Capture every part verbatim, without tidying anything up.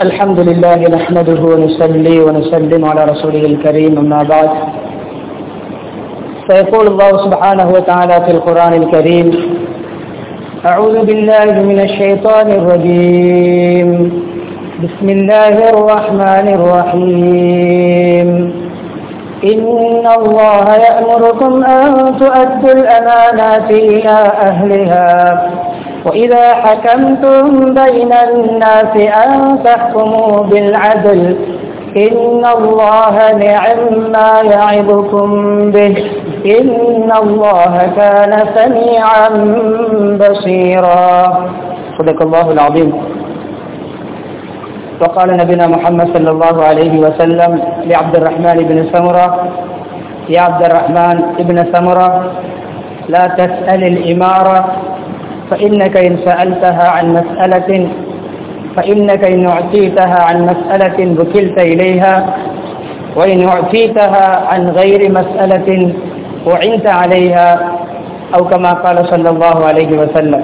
الحمد لله نحمده ونصلي ونسلم على رسوله الكريم أما بعد فيقول الله سبحانه وتعالى في القرآن الكريم أعوذ بالله من الشيطان الرجيم بسم الله الرحمن الرحيم إن الله يأمركم أن تؤدوا الأمانات إلى أهلها وإذا حكمتم بين الناس أن تحكموا بالعدل إن الله نعم ما يعظكم به إن الله كان سميعا بصيرا صدق الله العظيم. وقال نبينا محمد صلى الله عليه وسلم لعبد الرحمن بن سمرة يا عبد الرحمن بن سمرة لا تسأل الإمارة فإنك إن سألتها عن مسألة فإنك إن أعطيتها عن مسألة وكلت إليها وإن أعطيتها عن غير مسألة وعنت عليها أو كما قال صلى الله عليه وسلم.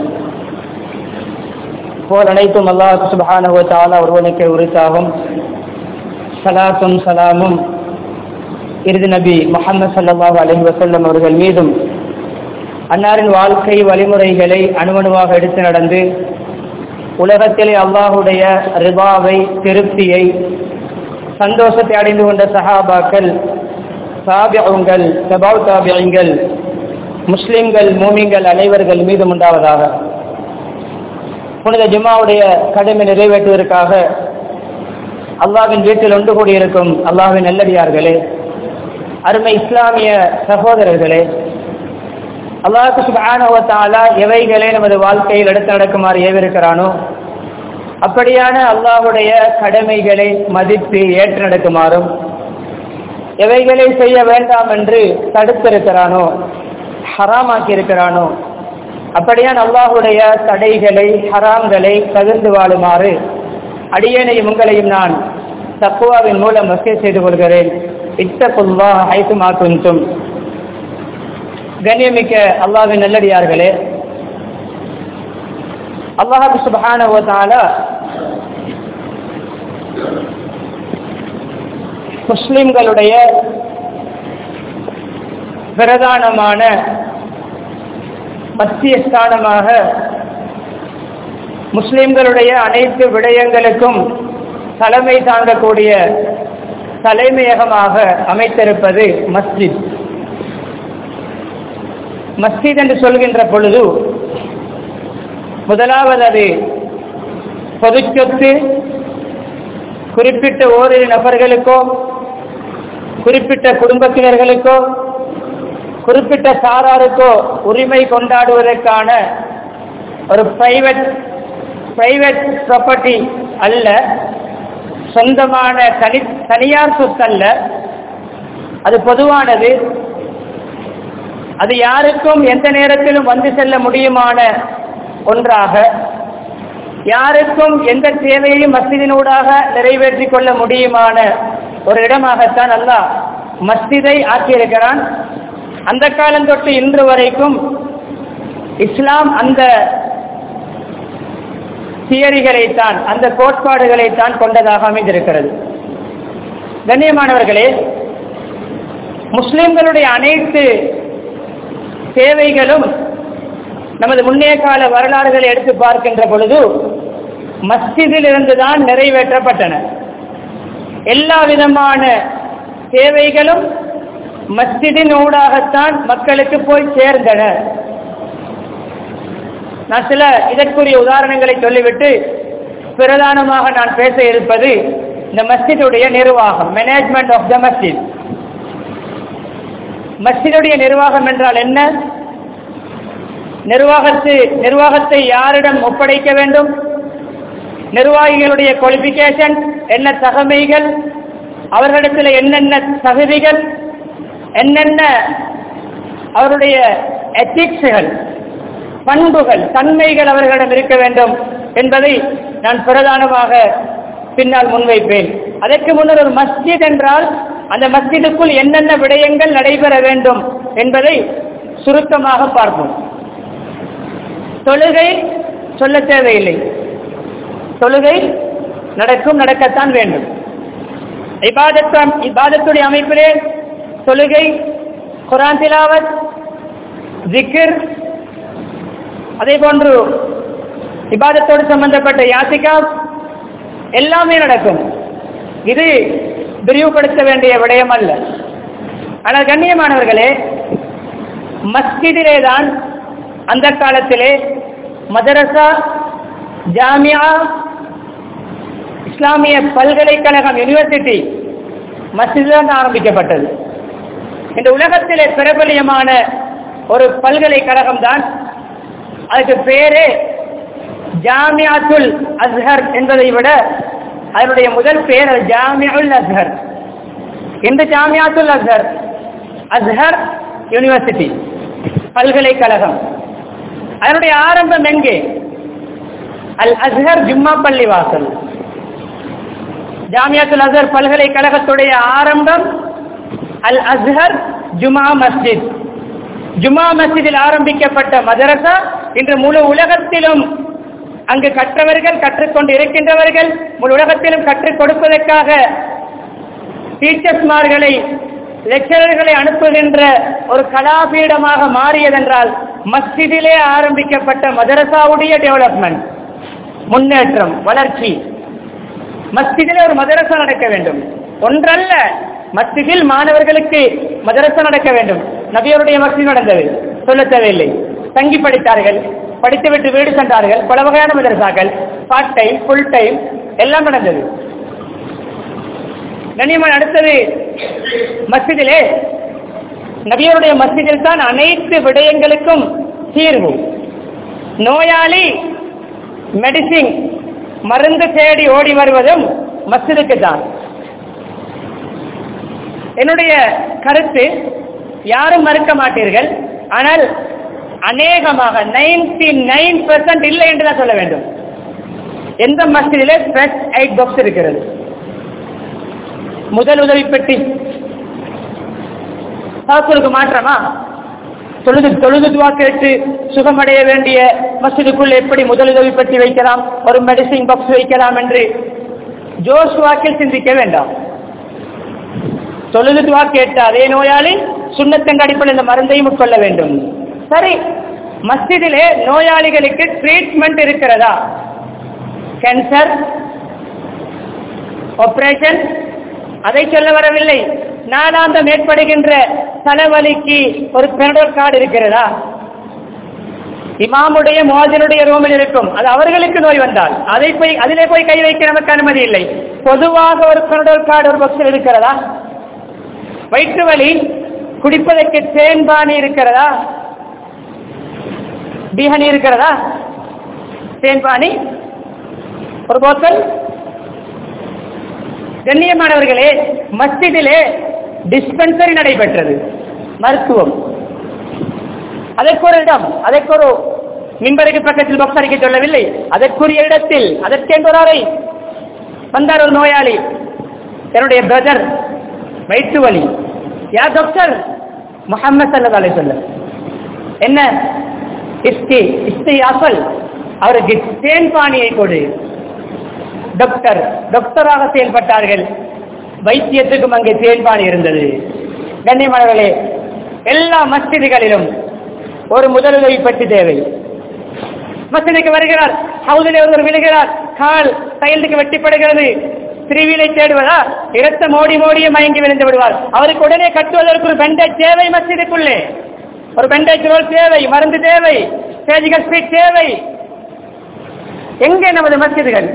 போல் அனைத்தும் அல்லாஹ் சுப்ஹானஹு வ தஆலா ஒருவனுக்கே உரித்தாகும். ஸலாத்தும் ஸலாமும் இறுதி நபி முஹம்மது ஸல்லல்லாஹு அலைஹி வஸல்லம் அவர்கள் மீதும் அன்னாரின் வாழ்க்கை வழிமுறைகளை அணுவணுவாக எடுத்து நடந்து உலகத்திலே அல்லாஹுடைய ரிபாவை திருப்தியை சந்தோஷத்தை அடைந்து கொண்ட சஹாபாக்கள் தாபிஊன்கள் தபவு தாபிஈன்கள் முஸ்லிம்கள் மூமின்கள் அனைவர்கள் மீதும் உண்டாவதாக. புனித ஜும்மாவுடைய கடமை நிறைவேற்றுவதற்காக அல்லாஹ்வின் வீட்டில் ஒன்று கூடியிருக்கும் அல்லாஹ்வின் நல்லடியார்களே, அருமை இஸ்லாமிய சகோதரர்களே, அல்லாஹ் சுப்ஹானஹு வ தஆலா எவைகளை நமது வாழ்க்கையில் எடுத்து நடக்குமாறு ஏவிருக்கிறானோ அப்படியான அல்லாஹுடைய கடமைகளை மதித்து ஏற்று நடக்குமாறும், எவைகளை செய்ய வேண்டாம் என்று தடுத்திருக்கிறானோ ஹராமாக்கி இருக்கிறானோ அப்படியான அல்லாஹுடைய தடைகளை ஹராம்களை தவிர்த்து வாழுமாறு அடியேனையும் உங்களையும் நான் தக்வாவின் மூலம் வசிய செய்து கொள்கிறேன். இத்தகுல்லாஹ் ஹைசுமா குன்தும். கண்ணியமிக்க அல்லாஹ்வின் நல்லடியார்களே, அல்லாஹ் சுப்ஹானஹு வ தஆலா முஸ்லிம்களுடைய பிரதானமான மத்திய ஸ்தானமாக முஸ்லிம்களுடைய அனைத்து விடயங்களுக்கும் தலைமை தாங்கக்கூடிய தலைமையகமாக அமைத்திருப்பது மஸ்ஜித். மஸ்ஜித் என்று சொல்கின்ற பொழுது முதலாவது அது பொது சொத்து, குறிப்பிட்ட ஓரிரு நபர்களுக்கோ குறிப்பிட்ட குடும்பத்தினர்களுக்கோ குறிப்பிட்ட சாராருக்கோ உரிமை கொண்டாடுவதற்கான ஒரு பிரைவேட் பிரைவேட் ப்ராப்பர்ட்டி அல்ல, சொந்தமான தனி தனியார் சொத்து அல்ல, அது பொதுவானது. அது யாருக்கும் எந்த நேரத்திலும் வந்து செல்ல முடியுமான ஒன்றாக, யாருக்கும் எந்த தேவையையும் மஸ்ஜிதினூடாக நிறைவேற்றிக் கொள்ள முடியுமான ஒரு இடமாகத்தான் அல்லாஹ் மஸ்ஜிதை ஆக்கியிருக்கிறான். அந்த காலம் தொட்டு இன்று வரைக்கும் இஸ்லாம் அந்த தியரிகளைத்தான் அந்த கோட்பாடுகளைத்தான் கொண்டதாக அமைந்திருக்கிறது. கண்ணியமானவர்களே, முஸ்லிம்களுடைய அனைத்து தேவைகளும் நமது முன்னைய கால வரலாறுகளை எடுத்து பார்க்கின்ற பொழுது மஸ்ஜிதில் இருந்துதான் நிறைவேற்றப்பட்டன. எல்லா விதமான தேவைகளும் மஸ்ஜிதின் ஊடாகத்தான் மக்களுக்கு போய் சேர்ந்தன. நான் சில இதற்குரிய உதாரணங்களை சொல்லிவிட்டு பிரதானமாக நான் பேச இருப்பது இந்த மஸ்ஜிதுடைய நிர்வாகம், மேனேஜ்மெண்ட் ஆஃப் த மஸ்ஜித். மஸ்ஜிதுடைய நிர்வாகம் என்றால் என்ன? நிர்வாகத்து நிர்வாகத்தை யாரிடம் ஒப்படைக்க வேண்டும், நிர்வாகிகளுடைய குவாலிஃபிகேஷன் என்ன, தகமைகள், அவர்களிடத்தில் என்னென்ன தகுதிகள், என்னென்ன அவருடைய எத்திக்ஸ்கள், பண்புகள், தன்மைகள் அவர்களிடம் இருக்க வேண்டும் என்பதை நான் பிரதானமாக பின்னால் முன்வைப்பேன். அதற்கு முன்னர் ஒரு மஸ்ஜித் என்றால் அந்த மஸ்ஜிதுக்குள் என்னென்ன விடயங்கள் நடைபெற வேண்டும் என்பதை சுருக்கமாக பார்ப்போம். தொழுகை சொல்ல தேவையில்லை, தொழுகை நடக்கும், நடக்கத்தான் வேண்டும். இபாதத் இபாதத்துடைய அமைப்பிலே தொழுகை, குர்ஆன் திலாவத், ஜிக்ர், அதே போன்று இபாதத்தோடு சம்பந்தப்பட்ட யாத்திகாப் எல்லாமே நடக்கும். இது விரிவுபடுத்த வேண்டிய விடயம் அல்ல. ஆனால் கண்ணியமானவர்களே, மஸ்ஜிதிலே தான் அந்த காலத்திலே மதரசா, ஜாமியா, இஸ்லாமிய பல்கலைக்கழகம், யூனிவர்சிட்டி மஸ்ஜிதில் ஆரம்பிக்கப்பட்டது. இந்த உலகத்திலே பிரபலியமான ஒரு பல்கலைக்கழகம் தான், அதுக்கு பேரே ஜாமியாத்துல் அஸ்ஹர் என்பதை விட அதனுடைய முதல் பேர் ஜாமிஉல் அஸ்ஹர். இந்த ஜாமியாத்துல் அஸ்ஹர், அஸ்ஹர் யூனிவர்சிட்டி பல்கலைக்கழகம், அதனுடைய ஆரம்பம் எங்கே? அல் அஸ்ஹர் ஜும்மா பள்ளி வாசல். ஜாமியாத்துல் அஸ்ஹர் பல்கலைக்கழகத்துடைய ஆரம்பம் அல் அஸ்ஹர் ஜுமா மஸ்ஜித். ஜுமா மஸ்ஜிதில் ஆரம்பிக்கப்பட்ட மதரசா இன்று முழு உலகத்திலும் அங்கு கற்றவர்கள், கற்றுக்கொண்டு இருக்கின்றவர்கள், முழு உலகத்திலும் கற்றுக் கொடுப்பதற்காக டீச்சர்ஸ்மார்களை, லெக்சரர்களை அனுப்புகின்ற ஒரு கலாபீடமாக மாறியதென்றால் மஸ்ஜிதிலே ஆரம்பிக்கப்பட்ட மதரசாவுடைய டெவலப்மெண்ட், முன்னேற்றம், வளர்ச்சி. மஸ்ஜிதிலே ஒரு மதரசா நடக்க வேண்டும், ஒன்றல்ல, மஸ்ஜிதில் மாணவர்களுக்கு மதரசா நடக்க வேண்டும். நபியருடைய மஸ்ஜித் நடந்தது, சொல்ல தேவையில்லை. தங்கி படித்தார்கள், படித்துவிட்டு வீடு சென்றார்கள். பல வகையான மதரசாக்கள், பார்ட் டைம், ஃபுல் டைம் எல்லாம் நடந்தது. கண்ணியமான அடுத்தது மஸ்ஜிதிலே, நபியருடைய மஸ்ஜிதில் தான் அனைத்து விடயங்களுக்கும் தீர்வு. நோயாளி மெடிசின், மருந்து தேடி ஓடி வருவதும் மஸ்ஜிதுக்கு தான். என்னுடைய கருத்து, யாரும் மறுக்க மாட்டீர்கள், ஆனால் அநேகமாக நைன்டி நைன் பெர்சென்ட் இல்லை என்றுதான் சொல்ல வேண்டும். எந்த மஸ்ஜிதிலே ஃபர்ஸ்ட் எய்ட் பாக்ஸ் இருக்கிறது, முதல் உதவி பெட்டி. சாஸ்திரத்துக்கு மாற்றமா? தொழுது தொழுது துவா கேட்டு சுகமடைய வேண்டிய மஸ்ஜிதுக்குள் எப்படி முதல் உதவி பெட்டி வைக்கலாம், ஒரு மெடிசின் பாக்ஸ் வைக்கலாம் என்று ஜோஷ் வாக்கில் சிந்திக்க வேண்டாம். தொழுது துவா கேட்ட அதே நோயாளி சுன்னத்தின் அடிப்படையில் இந்த மருந்தையும் உட்கொள்ள வேண்டும். சரி, மஸ்ஜிதிலே நோயாளிகளுக்கு ட்ரீட்மெண்ட் இருக்கிறதா? கேன்சர், ஆபரேஷன், அதை சொல்ல வரவில்லை. நாளாந்தம் ஏற்படுகின்ற தலைவலிக்கு ஒரு பெனடோல் கார்டு இருக்கிறதா? இமாமுடைய முஅஜினுடைய ரூமில் இருக்கும், அது அவர்களுக்கு நோய் வந்தால் அதை போய் அதிலே போய் கை வைக்க நமக்கு அனுமதி இல்லை. பொதுவாக ஒரு பெனடோல் கார்டு ஒரு பாக்ஸில் இருக்கிறதா? வயிற்று வலி குடிப்பதற்கு தேன்பானி இருக்கிறதா? பீஹனி இருக்கிறதா? தேன்பானி ஒரு போத்தல். கண்ணியமானவர்களே, மஸ்ஜிதிலே டிஸ்பென்சரி நடைபெற்றது, மருத்துவம். அதற்கு ஒரு இடம், அதற்கு ஒரு மிம்பருக்கு பக்கத்தில் பாக்ஸ் அடிக்க சொல்லவில்லை, அதற்குரிய இடத்தில் அதற்கென்று ஒரு அறை. வந்தார் ஒரு நோயாளி, என்னுடைய பிரதர் வயிற்று வலி. யா டாக்டர்? முஹம்மது ஸல்லல்லாஹு அலைஹி வஸல்லம். என்ன? இஸ்தி இஸ்தி அஃபல், அவருக்கு தேன்பானியை கொடு. டாக்டர் டாக்டராக செயல்பட்டார்கள், வைத்தியத்துக்கும் அங்கே தேன்பானி இருந்தது. கண்ணியமானவர்களே, எல்லா மஸ்ஜிதுகளிலும் ஒரு முதலுதவி பெட்டி தேவை. மஸ்ஜிதுக்கு வருகிறார், ஹவுதிலே ஒருவர் விழுகிறார், கால் தையலுக்கு வெட்டிப்படுகிறது, திரிவிலை தேடுவதா? இரத்தம் ஓடி மோடியே மயங்கி விழுந்து விடுவார். அவருக்கு உடனே கட்டுவதற்கு ஒரு பெண்டேஜ் தேவை, மஸ்ஜிதுக்குள்ளே ஒரு பெண்டேஜ் ரோல் தேவை, மருந்து தேவை, சர்ஜிக்கல் ஸ்பீட் தேவை. எங்கே நமது மஸ்ஜிதுகள்?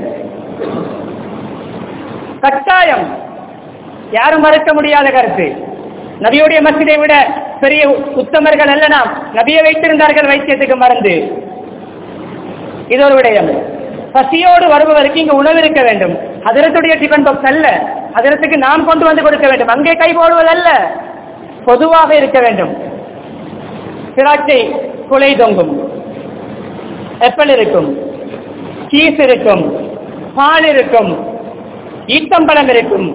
கட்டாயம், யாரும் மறுக்க முடியாத கருத்து. நபியுடைய மஸ்ஜிதை விட பெரிய உத்தமர்கள் அல்ல நாம். நபியை வைத்திருந்தார்கள் வைத்தியத்துக்கு மருந்து. இது ஒரு விடயம். பசியோடு வருபவருக்கு இங்கு உணவு இருக்க வேண்டும். ஹதரத்துடைய டிபன் பாக்ஸ் அல்ல, ஹதரத்துக்கு நாம் கொண்டு வந்து கொடுக்க வேண்டும். அங்கே கை போடுவதல்ல, பொதுவாக இருக்க வேண்டும். திராட்சை குலை தொங்கும், ஆப்பிள் இருக்கும், சீஸ் இருக்கும், பால் இருக்கும், ஈத்தம்பழம் இருக்கும்,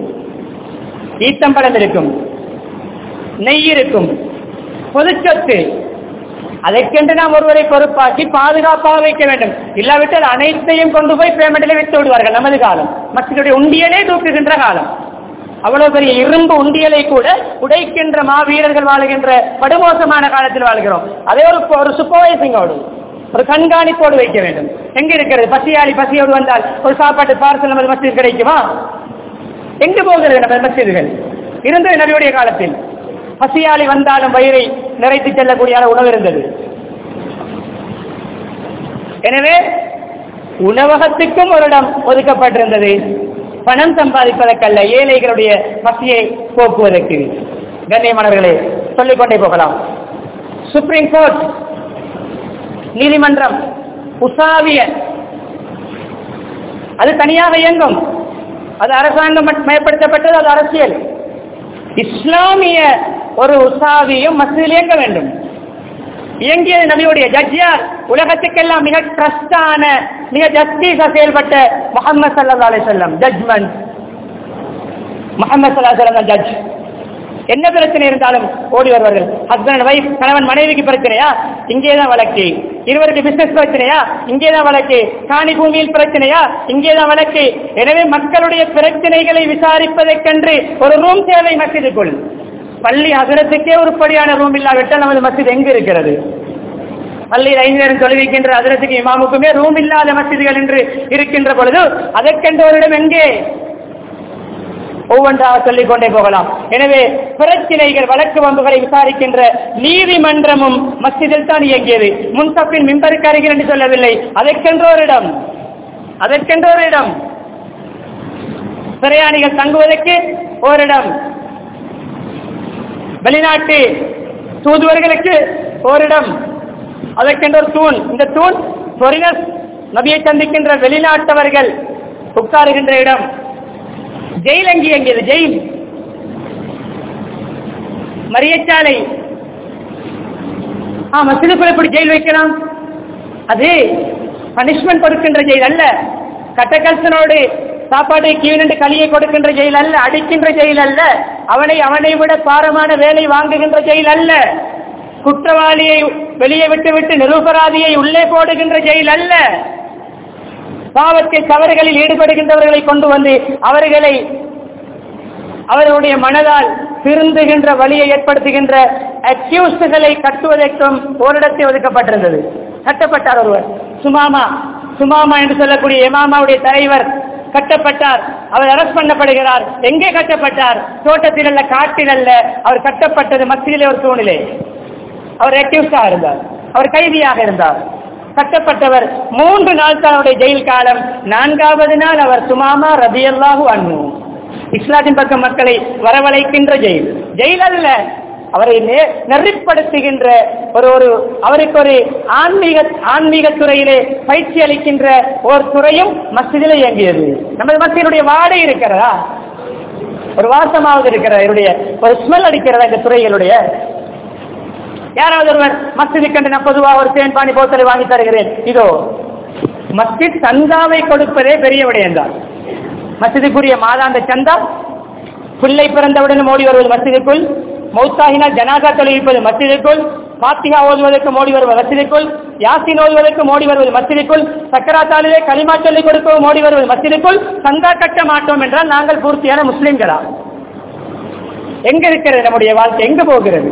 ஈத்தம்பழம் இருக்கும், நெய் இருக்கும். பொதுச்சொத்து அதற்கென்று நாம் ஒருவரை பொறுப்பாக்கி பாதுகாப்பாக வைக்க வேண்டும். இல்லாவிட்டால் அனைத்தையும் கொண்டு போய் பேமெண்ட்ல விட்டு விடுவார்கள். நமது காலம் மஸ்ஜிதுடைய உண்டியலே தூக்குகின்ற காலம். அவ்வளவு பெரிய இரும்பு உண்டியலை கூட உடைக்கின்ற மாவீரர்கள் வாழுகின்ற படுமோசமான காலத்தில் வாழ்கிறோம். அதே ஒரு ஒரு சூப்பர்வைசிங்கோடு ஒரு கண்காணிப்போடு வைக்க வேண்டும். எங்க இருக்கிறது? பசியாளி பசியோடு வந்தால் ஒரு சாப்பாட்டு பார்சல் நமது மஸ்ஜித் கிடைக்குமா? எங்கு போகிறது நமது மஸ்ஜிதுகள்? இருந்தது நபியுடைய காலத்தில். பசியாளி வந்தாலும் வயிறை நிறைத்து செல்லக்கூடிய உணவு இருந்தது. எனவே உணவகத்துக்கும் ஒரு இடம் ஒதுக்கப்பட்டிருந்தது, பணம் சம்பாதிப்பதற்கல்ல, ஏழைகளுடைய பசியை போக்குவதற்கு. கண்ணியமானவர்களே, சொல்லிக்கொண்டே போகலாம். சுப்ரீம் கோர்ட், நீதிமன்றம், உசாவிய அது தனியாக இயங்கும். அது அரசாங்கம் மயப்படுத்தப்பட்டது, அது அரசியல். இஸ்லாமிய ஒரு உசாவியும் மஸ்ஜிதில் இயங்க வேண்டும். இயங்கியது நபியுடைய ஜட்ஜியார். உலகத்துக்கெல்லாம் மிக ட்ரஸ்டான, மிக ஜஸ்டிஸா செயல்பட்ட முஹம்மது ஸல்லல்லாஹு அலைஹி வஸல்லம் ஜட்ஜ்மெண்ட். முஹம்மது ஸல்லல்லாஹு அலைஹி வஸல்லம் ஜட்ஜ். என்ன பிரச்சனை இருந்தாலும் ஓடி வருவார்கள். ஹஸ்பண்ட் வைஃப், கணவன் மனைவிக்கு பிரச்சனையா, இங்கேதான் வழக்கு. இருவருக்கு பிசினஸ் பிரச்சனையா, இங்கேதான் வழக்கு. காணி பூமியில் பிரச்சனையா, இங்கேதான் வழக்கு. எனவே மக்களுடைய பிரச்சனைகளை விசாரிப்பதற்கென்று ஒரு ரூம் தேவை மஸ்ஜிதுக்குள். பள்ளி ஹஜரத்துக்கே உருப்படியான ரூம் இல்லாவிட்டால் நமது மஸ்ஜித் எங்கு இருக்கிறது? பள்ளியில் ஐந்து நேரம் தொழுவிக்கின்ற ஹஜரத்துக்கு இமாமுக்குமே ரூம் இல்லாத மஸ்ஜிதுகள் என்று இருக்கின்ற பொழுது அதற்கென்று ஒரு இடம் எங்கே? ஒவ்வொன்றாக சொல்லிக் கொண்டே போகலாம். எனவே பிரச்சனைகள், வழக்கு வம்புகளை விசாரிக்கின்ற நீதிமன்றமும் மஸ்ஜிதில் தான் இயங்கியது. முன்சப்பின் மிம்பருக்கு அருகில் என்று சொல்லவில்லை, அதற்கென்ற ஒரு இடம், அதற்கென்ற ஒரு இடம். பிரயாணிகள் தங்குவதற்கு ஒரு இடம், வெளிநாட்டு தூதுவர்களுக்கு ஒரு இடம், அதற்கென்ற ஒரு தூண். இந்த தூண் ஃபாரினர்ஸ், நபியை சந்திக்கின்ற வெளிநாட்டவர்கள் உட்காருகின்ற இடம். ஜெயில் எங்கே எங்கியது? ஜெயில், மரியச்சாலை. ஆ, மஸ்ஜிதுக்குள்ள எப்படி ஜெயில் வைக்கலாம்? அது பனிஷ்மெண்ட் கொடுக்கின்ற ஜெயில் அல்ல. கட்டகல்சனோடு சாப்பாட்டை கீழே களியை கொடுக்கின்ற ஜெயில் அல்ல. அடிக்கின்ற ஜெயில் அல்ல. அவனை அவனை விட பாரமான வேலை வாங்குகின்ற ஜெயில் அல்ல. குற்றவாளியை வெளியே விட்டு விட்டு நிரூபராதியை உள்ளே போடுகின்ற ஜெயில் அல்ல. பாவத்தை தவறுகளில் ஈடுபடுகின்றவர்களை கொண்டு வந்து அவர்களை அவர்களுடைய மனதால் திருந்துகின்ற வழியை ஏற்படுத்துகின்ற அக்யூஸ்டுகளை கட்டுவதற்கும் ஓரிடத்தை ஒதுக்கப்பட்டிருந்தது. கட்டப்பட்டார் ஒருவர், சுமாமா. சுமாமா என்று சொல்லக்கூடிய எமாமாவுடைய தலைவர் கட்டப்பட்டார். அவர் அரெஸ்ட் பண்ணப்படுகிறார். எங்கே கட்டப்பட்டார்? தோட்டத்தில் அல்ல, காட்டில் அல்ல. அவர் கட்டப்பட்டது மஸ்ஜிதிலே ஒரு தூணிலே. அவர் அக்யூஸ்டாக இருந்தார், அவர் கைதியாக இருந்தார். கட்டப்பட்டவர் மூன்று நாள் தன்னுடைய ஜெயில் காலம். நான்காவது நாள் அவர் சுமாமா ரலியல்லாஹு அன்ஹு, இஸ்லாத்தின் பக்கம் மக்களை வரவழைக்கின்ற ஜெயில். ஜெயில் அல்ல, அவரை நெறிப்படுத்துகின்ற ஒரு ஒரு அவருக்கு ஒரு ஆன்மீக ஆன்மீக துறையிலே பயிற்சி அளிக்கின்ற ஒரு துறையும் மஸ்ஜிதிலே இயங்கியது. நமது மஸ்ஜிதுடைய வாடை இருக்கிறதா? ஒரு வாசமாவது இருக்கிறதா? இவருடைய ஒரு ஸ்மெல் அடிக்கிறதா இந்த துறைகளுடைய? யாராவது ஒருவர் மஸ்ஜிதுக்கு கண்டு நான் பொதுவாக ஒரு தேன் பானி போத்தலை வாங்கி தருகிறேன், இதோ மஸ்ஜித் சந்தாவை கொடுப்பதே பெரிய விடயம்தான். மஸ்ஜிதுக்குரிய மாதாந்த சந்தா, பிள்ளை பிறந்தவுடன் ஓடி வருவது மஸ்ஜிதுக்குள், மௌத்தாகினால் ஜனாசா தொழுவிப்பது மஸ்ஜிதுக்குள், பாத்திகா ஓதுவதற்கு மோடி வருவது மஸ்ஜிதுக்குள், யாசின் ஓதுவதற்கு மோடி வருவது மஸ்ஜிதுக்குள், சக்கராத்தாலிலே களிமா சொல்லிக் கொடுக்கவும் மோடி வருவது மஸ்ஜிதுக்குள். சந்தா கட்ட மாட்டோம் என்றால் நாங்கள் பூர்த்தியான முஸ்லிம்களா? எங்க இருக்கிறது நம்முடைய வாழ்க்கை? எங்க போகிறது?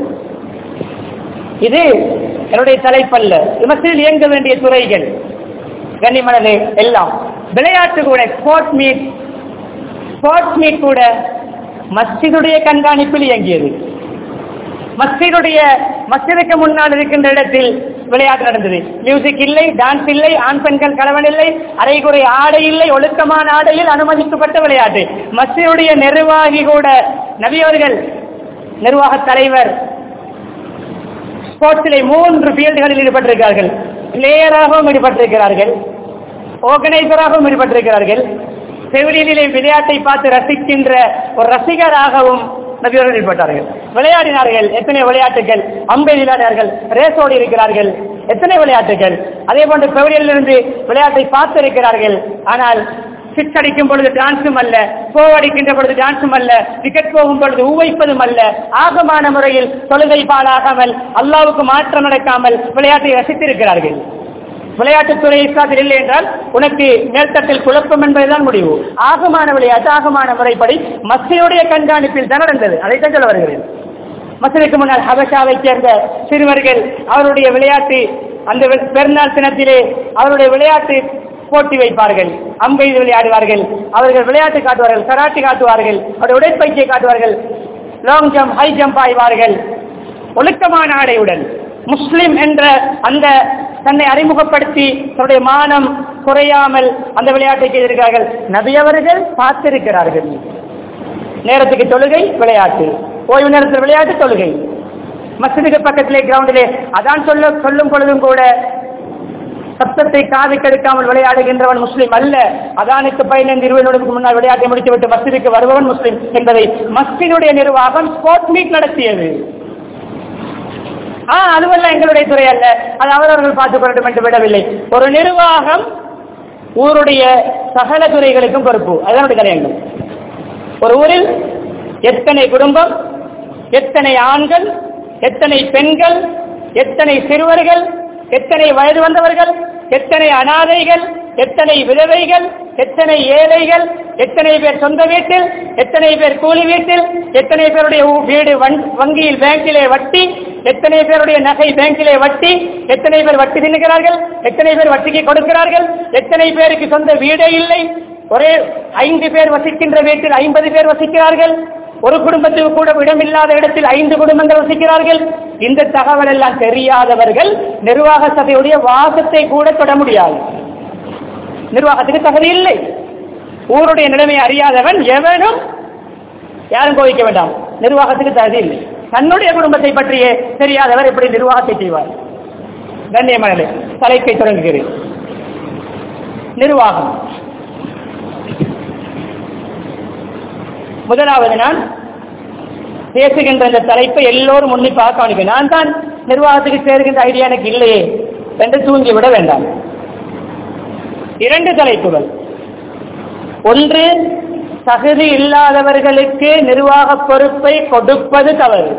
இது என்னுடைய தலைப்பல்ல. மஸ்ஜிதில் இயங்க வேண்டிய துறைகள் கண்ணிமனது எல்லாம். விளையாட்டு கூட, ஸ்போர்ட்ஸ் மீட் ஸ்போர்ட்ஸ் மீட் கூட மஸ்ஜிதுடைய கண்காணிப்பில் இயங்கியது. மஸ்ஜிதுடைய மஸ்ஜிதுக்கு முன்னால் இருக்கின்ற இடத்தில் விளையாட்டு நடந்தது. மியூசிக் இல்லை, டான்ஸ் இல்லை, ஆண் பெண்கள் கலவன் இல்லை, அரைகுறை ஆடை இல்லை, ஒழுக்கமான ஆடையில் அனுமதிக்கப்பட்ட விளையாட்டு. மஸ்ஜிதுடைய நிர்வாகி கூட, நபியவர்கள் நிர்வாக தலைவர் ஸ்போர்ட்ஸிலே மூன்று ஃபீல்டுகளில் ஈடுபட்டிருக்கிறார்கள். பிளேயராகவும் ஈடுபட்டிருக்கிறார்கள், ஆர்கனைசராகவும் ஈடுபட்டிருக்கிறார்கள், செவிலியிலே விளையாட்டை பார்த்து ரசிக்கின்ற ஒரு ரசிகராகவும் நபியவர்கள் ஈடுபட்டார்கள். விளையாடினார்கள். எத்தனை விளையாட்டுகள்! அம்பை விளையாடினார்கள், ரேசோடு இருக்கிறார்கள், எத்தனை விளையாட்டுகள்! அதே போன்று பெவிலியிலிருந்து விளையாட்டை பார்த்து இருக்கிறார்கள். ஆனால் சிக்ஸ் அடிக்கும் பொழுது டான்ஸும் அல்ல, போர் அடிக்கின்ற பொழுது டான்ஸும் அல்ல, விக்கெட் போகும் பொழுது ஊவைப்பதும் அல்ல. ஆகமான முறையில் தொழுகை பாழாகாமல் அல்லாஹ்வுக்கு மாற்றம் நடக்காமல் விளையாட்டை ரசித்திருக்கிறார்கள். விளையாட்டுத்துறை இஸ்லாத்தில் இல்லை என்றால் உனக்கு மேல்தட்டில் குழப்பம் என்பதுதான் முடிவு. ஆகமான விளையாட்டு ஆகமான முறைப்படி மஸ்ஜிதுடைய கண்காணிப்பில் தான் நடந்தது. அதைத்தான் சொல்ல வருகிறேன். மஸ்ஜிதுக்கு முன்னால் ஹபஷாவை சேர்ந்த சிறுவர்கள் அவருடைய விளையாட்டு அந்த பெருநாள் தினத்திலே அவருடைய விளையாட்டு போட்டி வைப்பார்கள். அம்பெய்து விளையாடுவார்கள், அவர்கள் விளையாட்டு காட்டுவார்கள், கராட்டி காட்டுவார்கள், அவருடைய உடற்பயிற்சியை காட்டுவார்கள், லாங் ஜம்ப் ஹை ஜம்ப் ஆய்வார்கள். ஒழுக்கமான ஆடையுடன் முஸ்லிம் என்ற அந்த தன்னை அறிமுகப்படுத்தி தன்னுடைய மானம் குறையாமல் அந்த விளையாட்டை செய்திருக்கிறார்கள். நபி அவர்கள் பார்த்திருக்கிறார்கள். நேரத்துக்கு தொழுகை விளையாட்டு, ஓய்வு நேரத்தில் விளையாட்டு தொழுகை. மஸ்ஜிதுக்கு பக்கத்திலே கிரவுண்டிலே அதான் சொல்ல சொல்லும் பொழுதும் கூட சத்தத்தை காது கெடுக்காமல் விளையாடுகின்றவன் முஸ்லிம் அல்ல. அதானுக்கு பதினைந்து இருபது நிமிடத்துக்கு முன்னால் விளையாட்டை முடித்துவிட்டு மஸ்ஜிதுக்கு வருபவன் முஸ்லிம் என்பதை மஸ்ஜிதுடைய நிர்வாகம் ஸ்போர்ட் மீட் நடத்தியது. ஆஹ் அதுவல்ல எங்களுடைய துறை அல்ல, அது அவரவர்கள் பார்த்துக் கொள்ளட்டும் என்று விடவில்லை. ஒரு நிர்வாகம் ஊருடைய சகல துறைகளுக்கும் பொறுப்பு. அதனுடைய தலையங்கள். ஒரு ஊரில் எத்தனை குடும்பம், எத்தனை ஆண்கள், எத்தனை பெண்கள், எத்தனை சிறுவர்கள், எத்தனை வயது வந்தவர்கள், எத்தனை அனாதைகள், எத்தனை விதவைகள், எத்தனை ஏழைகள், எத்தனை பேர் சொந்த வீட்டில், எத்தனை பேர் கூலி வீட்டில், எத்தனை பேருடைய வீடு வங்கியில் பேங்கிலே வட்டி, எத்தனை பேருடைய நகை பேங்கிலே வட்டி, எத்தனை பேர் வட்டி தின்னுகிறார்கள், எத்தனை பேர் வட்டிக்கு கொடுக்கிறார்கள், எத்தனை பேருக்கு சொந்த வீடே இல்லை, ஒரே ஐந்து பேர் வசிக்கின்ற வீட்டில் ஐம்பது பேர் வசிக்கிறார்கள், ஒரு குடும்பத்துக்கு கூட இடமில்லாத இடத்தில் ஐந்து குடும்பங்கள் வசிக்கிறார்கள். இந்த தகவல் எல்லாம் தெரியாதவர்கள் நிர்வாக சபையுடைய வாசத்தை கூட தொட முடியாது. நிர்வாகத்துக்கு தகுதி இல்லை. ஊருடைய நிலைமை அறியாதவன் எவனும் யாரும் கோவிக்க வேண்டாம், நிர்வாகத்துக்கு தகுதி இல்லை. தன்னுடைய குடும்பத்தை பற்றியே தெரியாதவர் எப்படி நிர்வாகத்தை செய்வார்? கண்ணியமான தலைப்பை தொடங்குகிறேன். நிர்வாகம். முதலாவது நான் பேசுகின்ற இந்த தலைப்பை எல்லோரும் உன்னிப்பாக கவனிப்பேன். நான் தான் நிர்வாகத்துக்கு சேர்கின்ற ஐடியா எனக்கு இல்லையே என்று தூங்கிவிட வேண்டாம். இரண்டு தலைப்புகள். ஒன்று, தகுதி இல்லாதவர்களுக்கு நிர்வாக பொறுப்பை கொடுப்பது தவறு.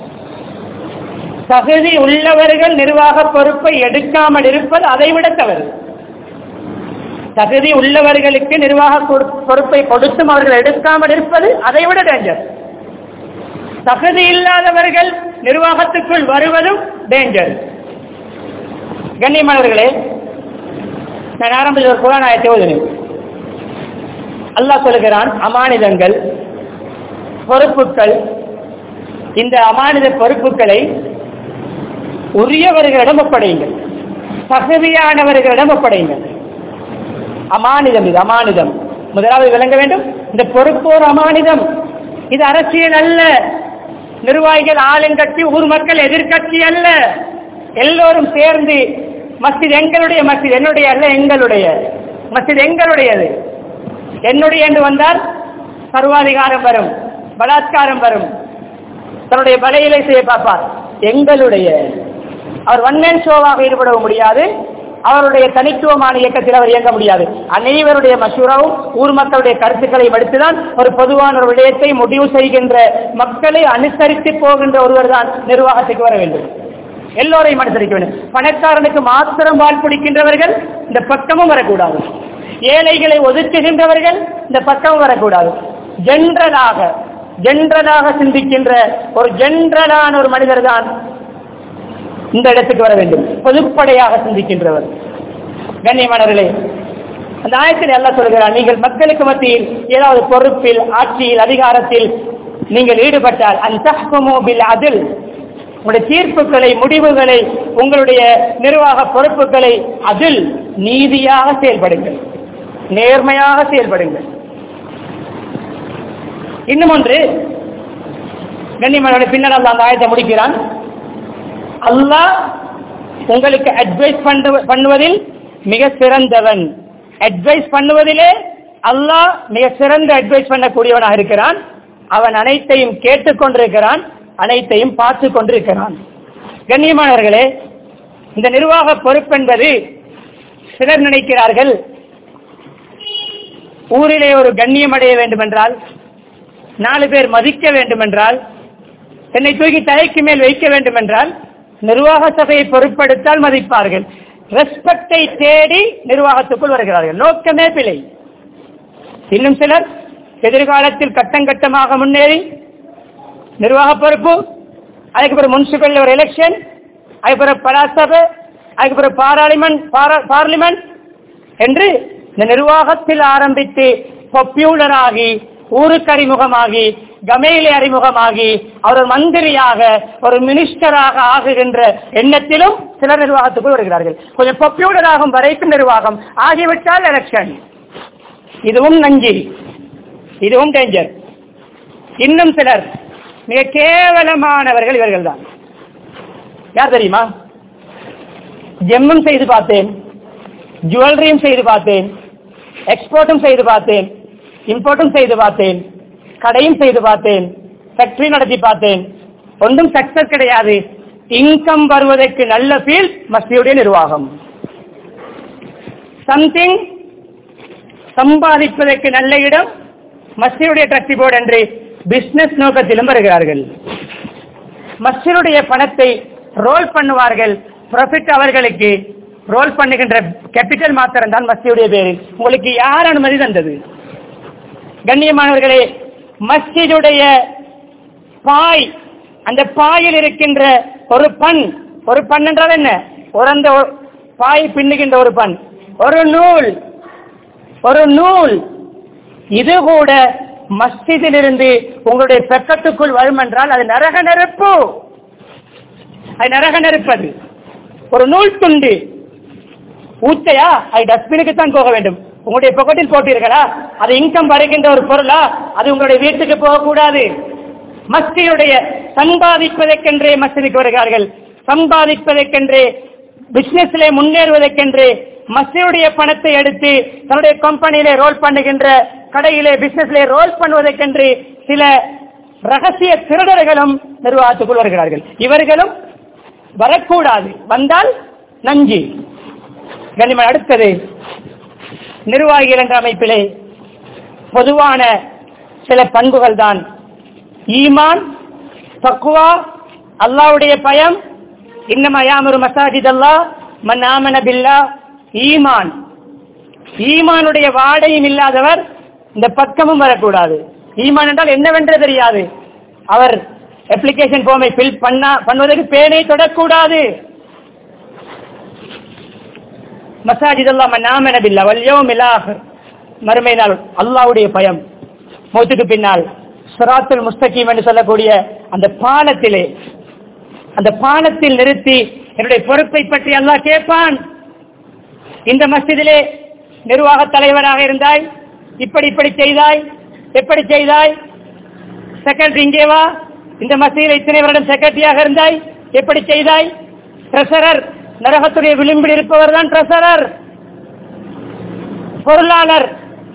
தகுதி உள்ளவர்கள் நிர்வாக பொறுப்பை எடுக்காமல் இருப்பது அதைவிட தவறு. தகுதி உள்ளவர்களுக்கு நிர்வாக பொறுப்பை கொடுத்தும் அவர்கள் எடுக்காமல் இருப்பது அதைவிட டேஞ்சர். தகுதி இல்லாதவர்கள் நிர்வாகத்துக்குள் வருவதும் டேஞ்சர். கண்ணியமானவர்களே, நான் ஆரம்பித்த ஒரு குர்ஆன் ஆயத்தை ஓதுகிறேன். அல்லாஹ் சொல்கிறான், அமானிதங்கள், பொறுப்புகள், இந்த அமானித பொறுப்புகளை உரியவர்களிடம் ஒப்படையுங்கள், தகுதியானவர்களிடம் ஒப்படையுங்கள். அமானிதம், இது அமானிதம். முதலாவது விளங்க வேண்டும், இந்த பொறுப்பு ஒரு அமானிதம். இது அரசியல் அல்ல. நிர்வாகிகள் ஆளுங்கட்சி, ஊர் மக்கள் எதிர்கட்சி அல்ல. எல்லோரும் சேர்ந்து மஸ்ஜித் எங்களுடைய மஸ்ஜித், என்னுடைய அல்ல, எங்களுடைய மஸ்ஜித் எங்களுடையது. என்னுடைய என்று வந்தால் சர்வாதிகாரம் வரும், பலாத்காரம் வரும், தன்னுடைய பலையிலை செய்ய பார்ப்பார். எங்களுடைய அவர் ஒன்மேன் ஷோவாக ஈடுபட முடியாது. அவருடைய தனித்துவமான இயக்கத்தில் அவர் இயங்க முடியாது. அனைவருடைய மசூராவும் ஊர் மக்களுடைய கருத்துக்களை எடுத்துதான் ஒரு பொதுவான ஒரு விடயத்தை முடிவு செய்கின்ற, மக்களை அனுசரித்து போகின்ற ஒருவர் தான் நிர்வாகத்துக்கு வர வேண்டும். எல்லோரையும் அனுசரிக்க வேண்டும். பணக்காரனுக்கு மாத்திரம் வால் பிடிக்கின்றவர்கள் இந்த பக்கமும் வரக்கூடாது. ஏழைகளை ஒதுக்குகின்றவர்கள் இந்த பக்கமும் வரக்கூடாது. ஜென்ரலாக ஜென்ரலாக சிந்திக்கின்ற ஒரு ஜென்ரலான ஒரு மனிதர் தான் இந்த இடத்துக்கு வர வேண்டும். பொதுப்படையாக சிந்திக்கின்றவர். கண்ணியமானவர்களே, அந்த ஆயத்தில் அல்லாஹ் சொல்கிறார், நீங்கள் மக்களுக்கு மத்தியில் ஏதாவது பொறுப்பில், ஆட்சியில், அதிகாரத்தில் நீங்கள் ஈடுபட்டால் அன்தஹ்குமு பில் அத்ல், உங்களுடைய தீர்ப்புகளை, முடிவுகளை, உங்களுடைய நிர்வாக பொறுப்புகளை அதில் நீதியாக செயல்படுங்கள், நேர்மையாக செயல்படுங்கள். இன்னும் ஒன்று, கண்ணியமானவர்களே, பின்னர் அல்லாஹ் அந்த ஆயத்தை முடிக்கிறான். அல்லாஹ் உங்களுக்கு அட்வைஸ் பண்ணுவதில் மிக சிறந்தவன். அட்வைஸ் பண்ணுவதிலே அல்லாஹ் மிக சிறந்த அட்வைஸ் பண்ணக்கூடியவனாக இருக்கிறான். அவன் அனைத்தையும் கேட்டுக்கொண்டிருக்கிறான், அனைத்தையும் பார்த்து கொண்டிருக்கிறான். கண்ணியமானவர்களே, இந்த நிர்வாக பொறுப்பென்பது சிலர் நினைக்கிறார்கள் ஊரிலே ஒரு கண்ணியம் அடைய வேண்டும் என்றால், நாலு பேர் மதிக்க வேண்டும் என்றால், என்னை தூக்கி தலைக்கு மேல் வைக்க வேண்டும் என்றால் நிர்வாக சபையை பொருட்படுத்தால் மதிப்பார்கள். ரெஸ்பெக்டை தேடி நிர்வாகத்துக்குள் வருகிறார்கள். நோக்கமே பிழை. இன்னும் சிலர் எதிர்காலத்தில் கட்டம் கட்டமாக முன்னேறி நிர்வாக பொறுப்பு, அதுக்கு பிறகு முனிசிபல் ஒரு எலெக்ஷன், அதுக்கு பிறகு பராசபை, அதுக்கு பிறகு பாராளுமன்ட் பார்லிமெண்ட் என்று இந்த நிர்வாகத்தில் ஆரம்பித்து பாப்புலர் ஆகி, ஊருக்கு அறிமுகமாகி, கமையிலே அறிமுகமாகி, அவர் ஒரு மந்திரியாக ஒரு மினிஸ்டராக ஆகுகின்ற எண்ணத்திலும் சிலர் நிர்வாகத்துக்குள் வருகிறார்கள். கொஞ்சம் பாப்புலர் ஆகும் வரைக்கும் நிர்வாகம் ஆகிவிட்டால் எலெக்ஷன். இதுவும் நஞ்சி, இதுவும் டேஞ்சர். இன்னும் சிலர் மிக கேவலமானவர்கள் இவர்கள் தான். யார் தெரியுமா? ஜெம்மும் செய்து பார்த்தேன், ஜுவல்லரியும் செய்து பார்த்தேன், எக்ஸ்போர்ட்டும் செய்து பார்த்தேன், இம்போர்ட்டும் செய்து பார்த்தேன், கடையும் செய்து பார்த்தேன், ஃபேக்டரி நடத்தி பார்த்தேன். ஒன்றும் சக்சஸ் கிடையாது. இன்கம் வருவதற்கு நல்ல ஃபீல்ட் மஸ்ஜிதுடைய நிர்வாகம். சம்திங் சம்பாதிப்பதற்கு நல்ல இடம் மஸ்ஜிதுடைய ட்ரஸ்டி போர்டு என்று பிசினஸ் நோக்கத்திலும் வருகிறார்கள். மஸ்ஜிதுடைய பணத்தை ரோல் பண்ணுவார்கள். ப்ராஃபிட் அவர்களுக்கு. ரோல் பண்ணுகின்ற கேபிட்டல் மாத்திரம் தான் மஸ்ஜிதுடைய பேரில். உங்களுக்கு யார் அனுமதி தந்தது? கண்ணியமானவர்களே, மஸ்ஜிதுடைய பாய், அந்த பாயில் இருக்கின்ற ஒரு பண், ஒரு பண் என்றால் என்ன? ஒரு அந்த பாய் பின்னுகின்ற ஒரு பண், ஒரு நூல், ஒரு நூல், இது கூட மஸ்ஜிதிலிருந்து உங்களுடைய பக்கத்துக்குள் வரும் என்றால் அது நரக நெருப்பு. அது நரக நெருப்பது. ஒரு நூல் துண்டு ஊத்தையா, அது டஸ்ட்பினுக்கு தான் போக வேண்டும். உங்களுடைய பாக்கெட்டில் போட்டீர்களா, அது இன்கம் வருகின்ற ஒரு பொருளா, அது உங்களுடைய வீட்டுக்கு போகக்கூடாது. மஸ்ஜிதுடைய சம்பாதிப்பதற்கென்றே மஸ்ஜிதுக்கு வருகிறார்கள். சம்பாதிப்பதற்கென்றே, பிசினஸ்ல முன்னேறுவதற்கென்றே மஸ்ஜிதுடைய பணத்தை எடுத்து தன்னுடைய கம்பெனியிலே ரோல் பண்ணுகின்ற, கடையிலே பிசினஸ்ல ரோல் பண்ணுவதற்கென்று சில ரகசிய திருடர்களும் நிர்வாகத்துக்குள் வருகிறார்கள். இவர்களும் வரக்கூடாது. வந்தால் நஞ்சி. கண்ணியமான அடுத்தது, நிர்வாகிகள் என்ற அமைப்பிலே பொதுவான சில பண்புகள் தான் ஈமான், தக்வா, அல்லாஹ்வுடைய பயம். இன்னமா யாமுரு மசாஜித் அல்லாஹ் மன் ஆமன பில்லாஹ். ஈமான், ஈமானுடைய வாடையும் இல்லாதவர் இந்த பக்கமும் வரக்கூடாது. ஈமான் என்றால் என்னவென்று தெரியாது. அவர் அப்ளிகேஷன் ஃபார்மை ஃபில் பண்ண பண்ணுவதற்கு பேனை தொடக்கூடாது. மசாஜித் அல்லாஹ் மன் ஆமன பில்லாஹ் வல் யௌமில் ஆகிர். மறுமை நாள் அல்லாஹ்வுடைய பயம். மௌத்துக்கு பின்னால் சிராத்துல் முஸ்தகீம் என்று சொல்லக்கூடிய அந்த பாலத்திலே, அந்த பாலத்தில் நிறுத்தி என்னுடைய பொறுப்பை பற்றி அல்லாஹ் கேட்பான். இந்த மஸ்ஜிதிலே நிர்வாக தலைவராக இருந்தாய், இப்படி இப்படி செய்தாய், எப்படி செய்தாய், செக்ரட்டரி இங்கே வா, இந்த மஸ்ஜிதில் இத்தனை வருடம் செக்ரட்டரியாக இருந்தாய், எப்படி செய்தாய், ட்ரெஷரர், நரகத்துடைய விளிம்பில் இருப்பவர் தான் ட்ரெஷரர், பொருளாளர்,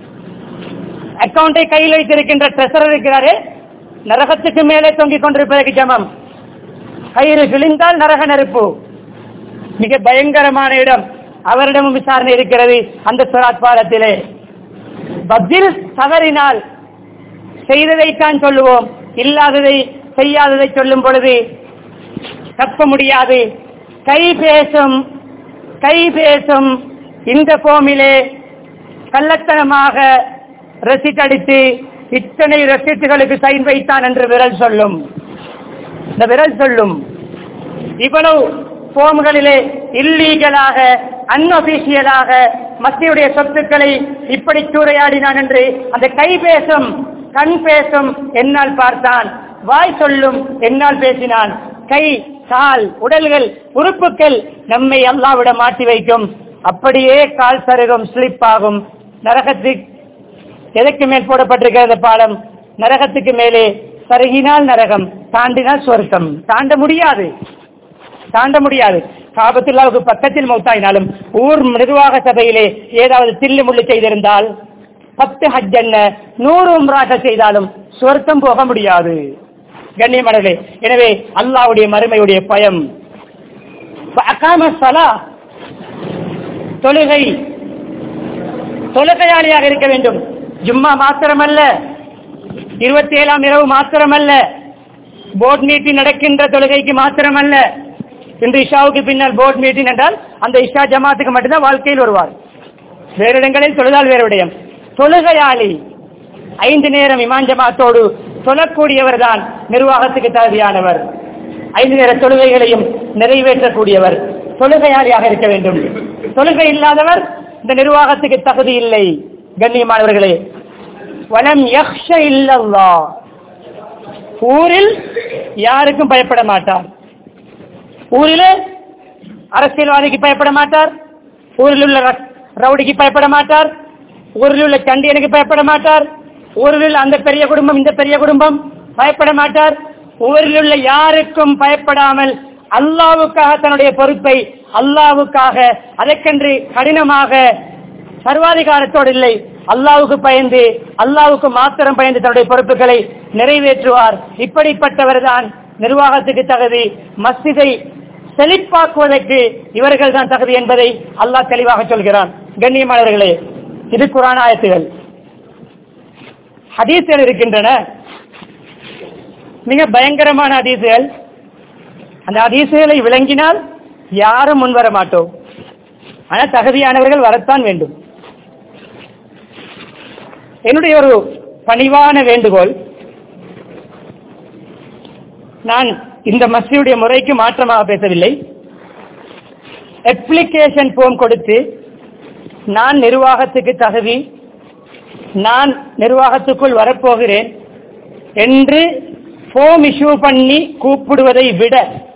அக்கவுண்டை கையில் வைத்திருக்கின்ற ட்ரெஷரர் இருக்கிறாரே, நரகத்துக்கு மேலே தொங்கிக் கொண்டிருப்பதற்கு சமம். கயிறு கிழிந்தால் நரக நெருப்பு. மிக பயங்கரமான இடம். அவரிடமும் விசாரணை இருக்கிறது. அந்த சிராத் பாலத்திலே பதில் தவறினால் செய்ததைத்தான் சொல்லுவோம், இல்லாததை செய்யாததை சொல்லும் பொழுது தப்ப முடியாது. கை பேசும், கை பேசும். இந்த போமிலே கள்ளத்தனமாக ரசீட் அடித்து இத்தனை ரசீட்டுகளுக்கு சைன் வைத்தான் என்று விரல் சொல்லும். இந்த விரல் சொல்லும். இவ்வளவு போம்களிலே இல்லீகலாக, அன்அபிஷியலாக மத்தியுடைய சொத்துக்களை இப்படி சூறையாடினான் என்று அந்த கை பேசும், கண் பேசும். என்னால் பார்த்தான், வாய் சொல்லும், என்னால் பேசினான். கை, கால், உடல்கள், உறுப்புகள் நம்மை அல்லாஹ்விட மாட்டி வைக்கும். அப்படியே கால் சருகும், ஸ்லிப் ஆகும். நரகத்துக்கு எதற்கு மேல் போடப்பட்டிருக்கிறது பாலம்? நரகத்துக்கு மேலே சருகினால் நரகம், தாண்டினால் சொர்க்கம். தாண்ட முடியாது, தாண்ட முடியாது. காபத்துல்லாவுக்கு பக்கத்தில் மௌத்தாயினாலும் ஊர் நிர்வாக சபையிலே ஏதாவது தில்லு முள்ளு செய்திருந்தால், பத்து ஹஜ் என்ன நூறு உம்ராக செய்தாலும் சொர்க்கம் போக முடியாது. கண்ணியமானவர்களே, எனவே அல்லாஹ்வுடைய மறுமையுடைய பயம். தொழுகை, தொழுகையாளியாக இருக்க வேண்டும். ஜும்மா மாத்திரமல்ல, இருபத்தி ஏழாம் இரவு மாத்திரமல்ல, போர்ட் மீட்டிங் நடக்கின்ற தொழுகைக்கு மாத்திரமல்ல. இன்று இஷாவுக்கு பின்னால் போர்ட் மீட்டிங் என்றால் அந்த இஷா ஜமாத்துக்கு மட்டும்தான் வாழ்க்கையில் வருவார். வேறு இடங்களில் தொழுதால் வேறு விடயம். தொழுகையாளி ஐந்து நேரம் இமாம் ஜமாத்தோடு சொல்லக்கூடியவர் தான் நிர்வாகத்துக்கு தகுதியானவர். ஐந்து நேர தொழுகைகளையும் நிறைவேற்றக்கூடியவர் தொழுகையாளியாக இருக்க வேண்டும். தொழுகை இல்லாதவர் இந்த நிர்வாகத்துக்கு தகுதி இல்லை. கண்ணியமானவர்களே, வலம் யக்ஷ இல்லல்லாஹ், ஊரில் யாருக்கும் பயப்பட மாட்டார். ஊரில் அரசியல்வாதிக்கு பயப்பட மாட்டார், ஊரில் உள்ள ரவுடிக்கு பயப்பட மாட்டார், ஊரில் உள்ள சண்டியனுக்கு பயப்பட மாட்டார், ஊரில் அந்த பெரிய குடும்பம் இந்த பெரிய குடும்பம் பயப்பட மாட்டார். ஊரில் உள்ள யாருக்கும் பயப்படாமல் அல்லாவுக்காக தன்னுடைய பொறுப்பை அல்லாவுக்காக அதற்கென்று கடினமாக சர்வாதிகாரத்தோடு இல்லை, அல்லாவுக்கு பயந்து அல்லாவுக்கு மாத்திரம் பயந்து தன்னுடைய பொறுப்புகளை நிறைவேற்றுவார். இப்படிப்பட்டவர் தான் நிர்வாகத்துக்கு தகுதி. மஸ்ஜிதை செழிப்பாக்குவதற்கு இவர்கள் தான் தகுதி என்பதை அல்லாஹ் தெளிவாக சொல்கிறான். கண்ணியமானவர்களே, இது குர்ஆன் ஆயத்துகள். ஹதீஸ்கள் இருக்கின்றன, மிக பயங்கரமான ஹதீஸ்கள். அந்த ஹதீஸ்களை விளங்கினால் யாரும் முன்வர மாட்டோம். ஆனால் தகுதியானவர்கள் வரத்தான் வேண்டும். என்னுடைய ஒரு பணிவான வேண்டுகோள், நான் இந்த மஸ்ஜிதுடைய முறைக்கு மாற்றமாக பேசவில்லை. அப்ளிகேஷன் ஃபார்ம் கொடுத்து நான் நிர்வாகத்துக்கு தகுதி, நான் நிர்வாகத்துக்குள் வரப்போகிறேன் என்று ஃபார்ம் இஷ்யூ பண்ணி கூப்பிடுவதை விட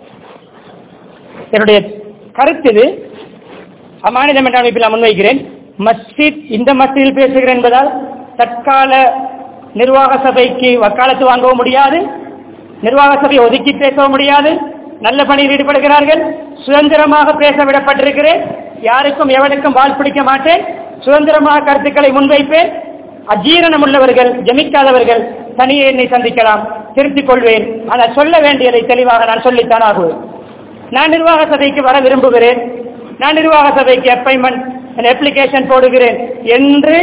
என்னுடைய கருத்து இது. அமானிதம் என்ற அமைப்பில் நான் முன்வைக்கிறேன். மஸ்ஜித் இந்த மஸ்ஜிதில் பேசுகிறேன் என்பதால் தற்கால நிர்வாக சபைக்கு வக்காலத்து வாங்கவும் முடியாது, நிர்வாக சபையை ஒதுக்கி பேசவும் முடியாது. நல்ல பணியில் ஈடுபடுகிறார்கள், சுதந்திரமாக பேச விடப்பட்டிருக்கிறேன். யாருக்கும் எவனுக்கும் வால் பிடிக்க மாட்டேன், சுதந்திரமாக கருத்துக்களை முன்வைப்பேன். அஜீரணம் உள்ளவர்கள், ஜமிக்காதவர்கள் தனியே என்னை சந்திக்கலாம், திருத்திக் கொள்வேன். ஆனால் சொல்ல வேண்டியதை தெளிவாக நான் சொல்லித்தான் ஆகுவேன். நான் நிர்வாக சபைக்கு வர விரும்புகிறேன், நான் நிர்வாக சபைக்கு அப்பாயின்மெண்ட் அப்ளிகேஷன் போடுகிறேன் என்று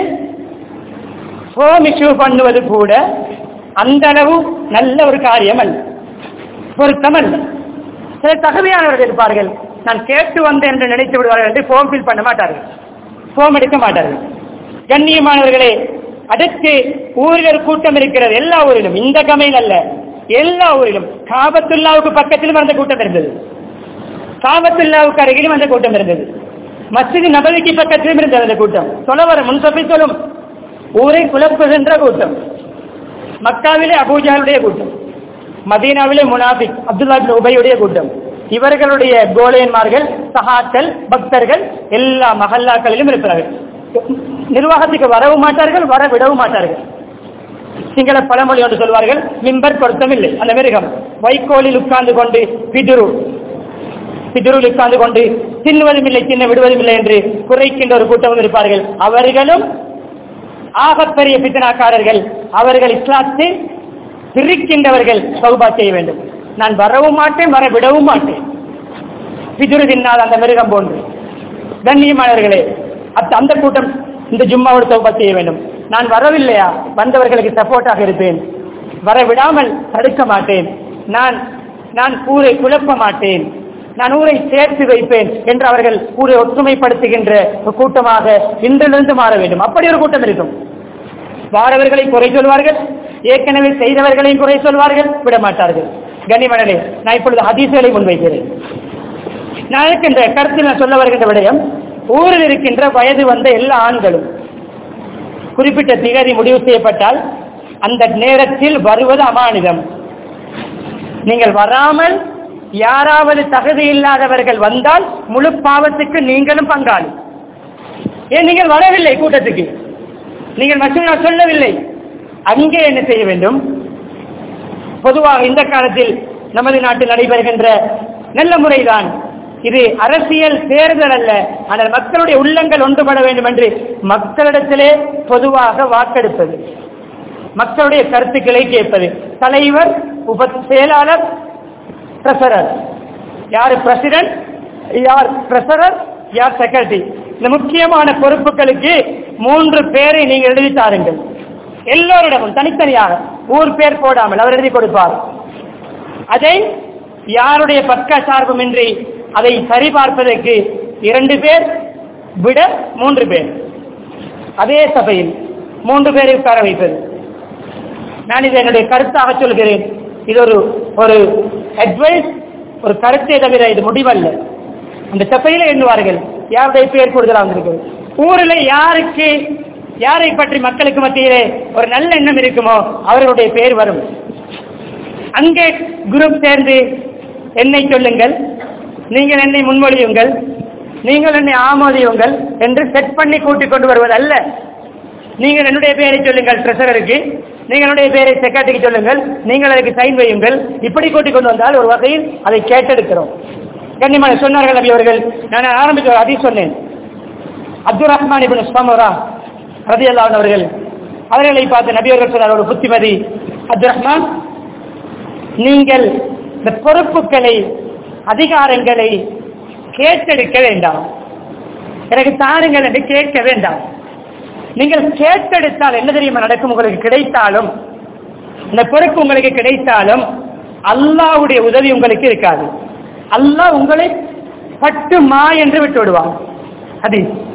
ஃபார்ம் இஷ்யூ பண்ணுவது கூட அந்த அளவு நல்ல ஒரு காரியம் அல்ல, பொருத்தம் அல்ல. சில தகுதியானவர்கள் இருப்பார்கள், நான் கேட்டு வந்தேன் என்று நினைத்து விடுவார்கள் என்று ஃபார்ம் ஃபில் பண்ண மாட்டார்கள், ஃபார்ம் எடுக்க மாட்டார்கள். கண்ணியமானவர்களே, அடுத்து ஊரில் ஒரு கூட்டம் இருக்கிறது, எல்லா ஊரிலும், இந்த கமையில் அல்ல, எல்லா ஊரிலும். காபத்துல்லாவுக்கு பக்கத்திலும் அந்த கூட்டம் இருந்தது, காபத்துல்லாவுக்கு அருகிலும் அந்த கூட்டம் இருந்தது, மஸ்ஜித் நபவிக்கு பக்கத்திலும் இருந்தது அந்த கூட்டம். சொல்ல வர முன்சபை சொல்லும், ஊரை குழப்புகின்ற கூட்டம். மக்காவிலே அபூஜாலுடைய கூட்டம், மதீனாவிலே முனாஃபிக் அப்துல்லா இப்னு உபையுடைய கூட்டம். இவர்களுடைய கோலையன்மார்கள், சஹாக்கள், பக்தர்கள் எல்லா மஹல்லாக்களிலும் இருக்கிறார்கள். நிர்வாகத்துக்கு வரவும் மாட்டார்கள், வர விடவும் மாட்டார்கள். சிங்கள பழமொழி ஒன்று சொல்வார்கள், மிம்பர் பொருத்தமில்லை. அந்த மிருகம் வைக்கோலில் உட்கார்ந்து கொண்டு பிதுரு பிதுருள் உட்கார்ந்து கொண்டு தின்னுவதும் இல்லை தின்ன விடுவதும் இல்லை என்று குறைக்கின்ற ஒரு கூட்டமும் இருப்பார்கள். அவர்களும் ஆகப்பெரிய பித்தனாக்காரர்கள். அவர்கள் இஸ்லாத்தை பிரிக்கின்றவர்கள். சௌபா செய்ய வேண்டும். நான் வரவும் மாட்டேன், வர விடவும் மாட்டேன். பிதுரு தின்னால் அந்த மிருகம் போன்று. கண்ணியமானவர்களே, அந்த கூட்டம் இந்த ஜும்மாவோடு சௌபா செய்ய வேண்டும். நான் வரவில்லையா, வந்தவர்களுக்கு சப்போர்ட்டாக இருப்பேன், வர விடாமல் தடுக்க மாட்டேன், நான் நான் ஊரை குழப்ப மாட்டேன், நான் ஊரை சேர்த்து வைப்பேன் என்று அவர்கள் ஊரை ஒற்றுமைப்படுத்துகின்ற ஒரு கூட்டமாக இன்றிலிருந்து மாற வேண்டும். அப்படி ஒரு கூட்டம் இருக்கும். வாரவர்களை குறை சொல்வார்கள், ஏற்கனவே செய்தவர்களையும் குறை சொல்வார்கள், விட மாட்டார்கள். கனிமணலே, நான் இப்பொழுது ஹதீஸ்களை முன்வைக்கிறேன். நான் இருக்கின்ற கருத்தில் நான் சொல்ல வருகின்ற விடயம், ஊரில் இருக்கின்ற வயது வந்த எல்லா ஆண்களும் குறிப்பிட்ட திகதி முடிவு செய்யப்பட்டால் அந்த நேரத்தில் வருவது அமானிதம். நீங்கள் வராமல் யாராவது தகுதி இல்லாதவர்கள் வந்தால் முழு பாவத்துக்கு நீங்களும் பங்காளி. ஏன் நீங்கள் வரவில்லை கூட்டத்துக்கு, நீங்கள் மசூரா சொல்லவில்லை, அங்கே என்ன செய்ய வேண்டும்? பொதுவாக இந்த காலத்தில் நமது நாட்டில் நடைபெறுகின்ற நல்ல முறைதான் இது. அரசியல் தேர்தல் அல்ல, ஆனால் மக்களுடைய உள்ளங்கள் ஒன்றுபட வேண்டும் என்று மக்களிடத்திலே பொதுவாக வாக்கெடுப்பது, மக்களுடைய கருத்துக்களை கேட்பது. தலைவர், உப செயலாளர், ட்ரெஷரர், யார் பிரசிடென்ட், யார் ட்ரெஷரர், யார் செக்ரட்டரி. இந்த முக்கியமான பொறுப்புகளுக்கு மூன்று பேரை நீங்கள் எழுதி தாருங்கள். எல்லோரிடமும் தனித்தனியாக ஊர் பேர் போடாமல் அவர் எழுதி கொடுப்பார். அதை யாருடைய பக்க சார்புமின்றி அதை சரிபார்ப்பதற்கு இரண்டு பேர் விட மூன்று பேர் அதே சபையில் மூன்று பேரை உட்கார வைப்பது. நான் இதை என்னுடைய கருத்தாக சொல்கிறேன். இது ஒரு ஒரு அட்வைஸ், ஒரு கருத்தை தவிர இது முடிவல்ல. அந்த சபையில எண்ணுவார்கள் யாருடைய பேர் கூடுதலாக வந்திருக்கிறது. ஊரில் யாருக்கு யாரை பற்றி மக்களுக்கு மத்தியிலே ஒரு நல்ல எண்ணம் இருக்குமோ அவர்களுடைய பேர் வரும். அங்கே குரூப் சேர்ந்து என்னை சொல்லுங்கள், நீங்கள் என்னை முன்மொழியுங்கள், நீங்கள் என்னை ஆமோதியுங்கள் என்று செட் பண்ணி கூட்டிக் கொண்டு வருவது அல்ல. நீங்கள் என்னுடைய பெயரை சொல்லுங்கள் ட்ரெஷரருக்கு, நீங்கள் என்னுடைய பெயரை செக்ரட்டரிக்கு சொல்லுங்கள், நீங்கள் அதற்கு சைன் வையுங்கள், இப்படி கூட்டிக் கொண்டு வந்தால் ஒரு வகையில் அதை கேட்டெடுக்கிறோம். கண்ணியமான சொன்னார்கள் நபி அவர்கள். நான் ஆரம்பித்த ஒரு ஹதீஸ் சொன்னேன். அப்துல் ரஹ்மான் இப்னு சமுரா ரலியல்லாஹு அவர்கள் அவர்களை பார்த்து நபி அவர்கள் சொன்னார், ஒரு புத்திமதி, அப்துல் ரஹ்மான், நீங்கள் இந்த பொறுப்புகளை அதிகாரங்களை கேட்டெடுக்க வேண்டாம், எனக்கு தாருங்கள் என்று கேட்க வேண்டாம். நீங்கள் கேட்டெடுத்தால் என்ன தெரியுமா நடக்கும்? உங்களுக்கு கிடைத்தாலும் இந்த பொறுப்பு உங்களுக்கு கிடைத்தாலும் அல்லாஹ்வுடைய உதவி உங்களுக்கு இருக்காது. அல்லாஹ் உங்களை பட்டு மா என்று விட்டு விடுவான். அது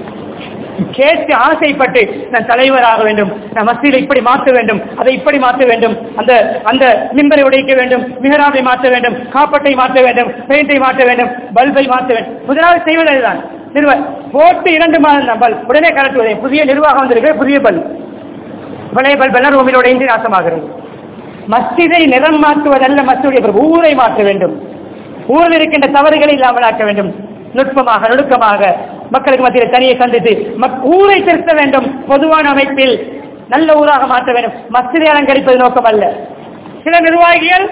கேட்டு ஆசைப்பட்டு நான் தலைவராக வேண்டும், நான் மஸ்ஜிதை இப்படி மாற்ற வேண்டும், அதை இப்படி மாற்ற வேண்டும், அந்த அந்த மிம்பரை உடைக்க வேண்டும், மிஹராபை மாற்ற வேண்டும், காப்பட்டை மாற்ற வேண்டும், பெயிண்டை மாற்ற வேண்டும், பல்பை மாற்ற வேண்டும். முதலாவது செய்வதுதான் நிறுவ போட்டு இரண்டு மாதம் தான் பல்ப் உடனே கலட்டுவதை. புதிய நிர்வாகம் வந்திருக்கிற புதிய பல்ப், பழைய பல்ப் எல்லாம் ரூமிலோட இன்றி நாசமாகிறது. மஸ்ஜிதை நிறம் மாற்றுவதல்ல மஸ்ஜிதுடைய பொறுப்பு, ஊரை மாற்ற வேண்டும். ஊரில் இருக்கின்ற தவறுகளை இல்லாமல் ஆக்க வேண்டும். நுட்பமாக நுணுக்கமாக மக்களுக்கு மத்தியில் தனியை சந்தித்து ஊரை திருத்த வேண்டும். பொதுவான அமைப்பில் நல்ல ஊராக மாற்ற வேண்டும். மஸ்ஜிதை அலங்கரிப்பது நோக்கம் அல்ல. சில நிர்வாகிகள்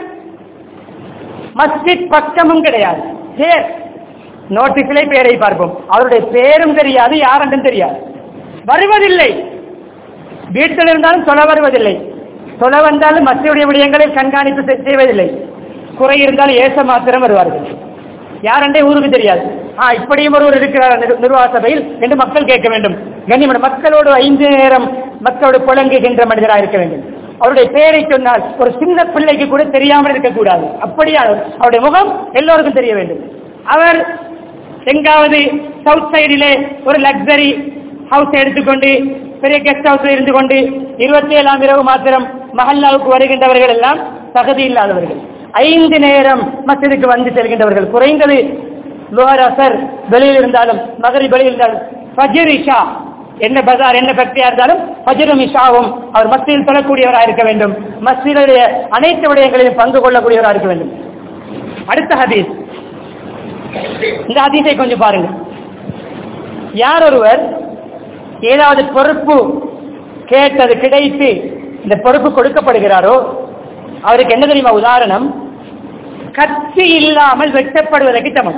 மஸ்ஜித் பக்கமும் கிடையாது, பேர் நோட்டீஸிலே பேரை பார்ப்போம், அவருடைய பேரும் தெரியாது, யாரென்றும் தெரியாது, வருவதில்லை. வீட்டில் இருந்தாலும் சொல்ல வருவதில்லை, சொல்ல வந்தாலும் மஸ்ஜிதுடைய விடயங்களை கண்காணிப்பு செய்வதில்லை. குறை இருந்தாலும் ஏச மாத்திரம் வருவார்கள், யாரென்றே ஊருக்கு தெரியாது. ஆ இப்படியும் ஒருவர் இருக்கிறார் நிர்வாக சபையில் என்று மக்கள் கேட்க வேண்டும். கண்ணியமான மக்களோடு ஐந்து நேரம் மக்களோடு புழங்குகின்ற மனிதராக இருக்க வேண்டும். அவருடைய பெயரை சொன்னால் ஒரு சின்ன பிள்ளைக்கு கூட தெரியாமல் இருக்கக்கூடாது. அப்படியா அவருடைய முகம் எல்லோருக்கும் தெரிய வேண்டும். அவர் எங்காவது சவுத் சைடிலே ஒரு லக்ஸரி ஹவுஸ் எடுத்துக்கொண்டு பெரிய கெஸ்ட் ஹவுஸில் இருந்து கொண்டு இருபத்தி ஏழாம் இரவு மாத்திரம் மஹல்லாவுக்கு வருகின்றவர்கள் எல்லாம் தகுதி இல்லாதவர்கள். ஐந்து நேரம் மஸ்ஜிதுக்கு வந்து செல்கின்றவர்கள், குறைந்தது லுஹர் அஸர் வெளியில் இருந்தாலும் மகரிப் வெளியில் இருந்தாலும் ஃபஜ்ர் இஷா என்ன பஜார் என்ன ஃபேக்டரியா இருந்தாலும் ஃபஜ்ரும் இஷாவும் அவர் மஸ்ஜிதில் தொழக்கூடியவராக இருக்க வேண்டும். மஸ்ஜிதுடைய அனைத்து விடயங்களையும் பங்கு கொள்ளக்கூடியவராக இருக்க வேண்டும். அடுத்த ஹதீஸ், இந்த ஹதீஸை கொஞ்சம் பாருங்க. யார் ஒருவர் ஏதாவது பொறுப்பு கேட்டது கிடைத்து இந்த பொறுப்பு கொடுக்கப்படுகிறாரோ அவருக்கு என்ன தெரியுமா உதாரணம்? கத்தி இல்லாமல் வெட்டப்படுவதற்கு சமம்.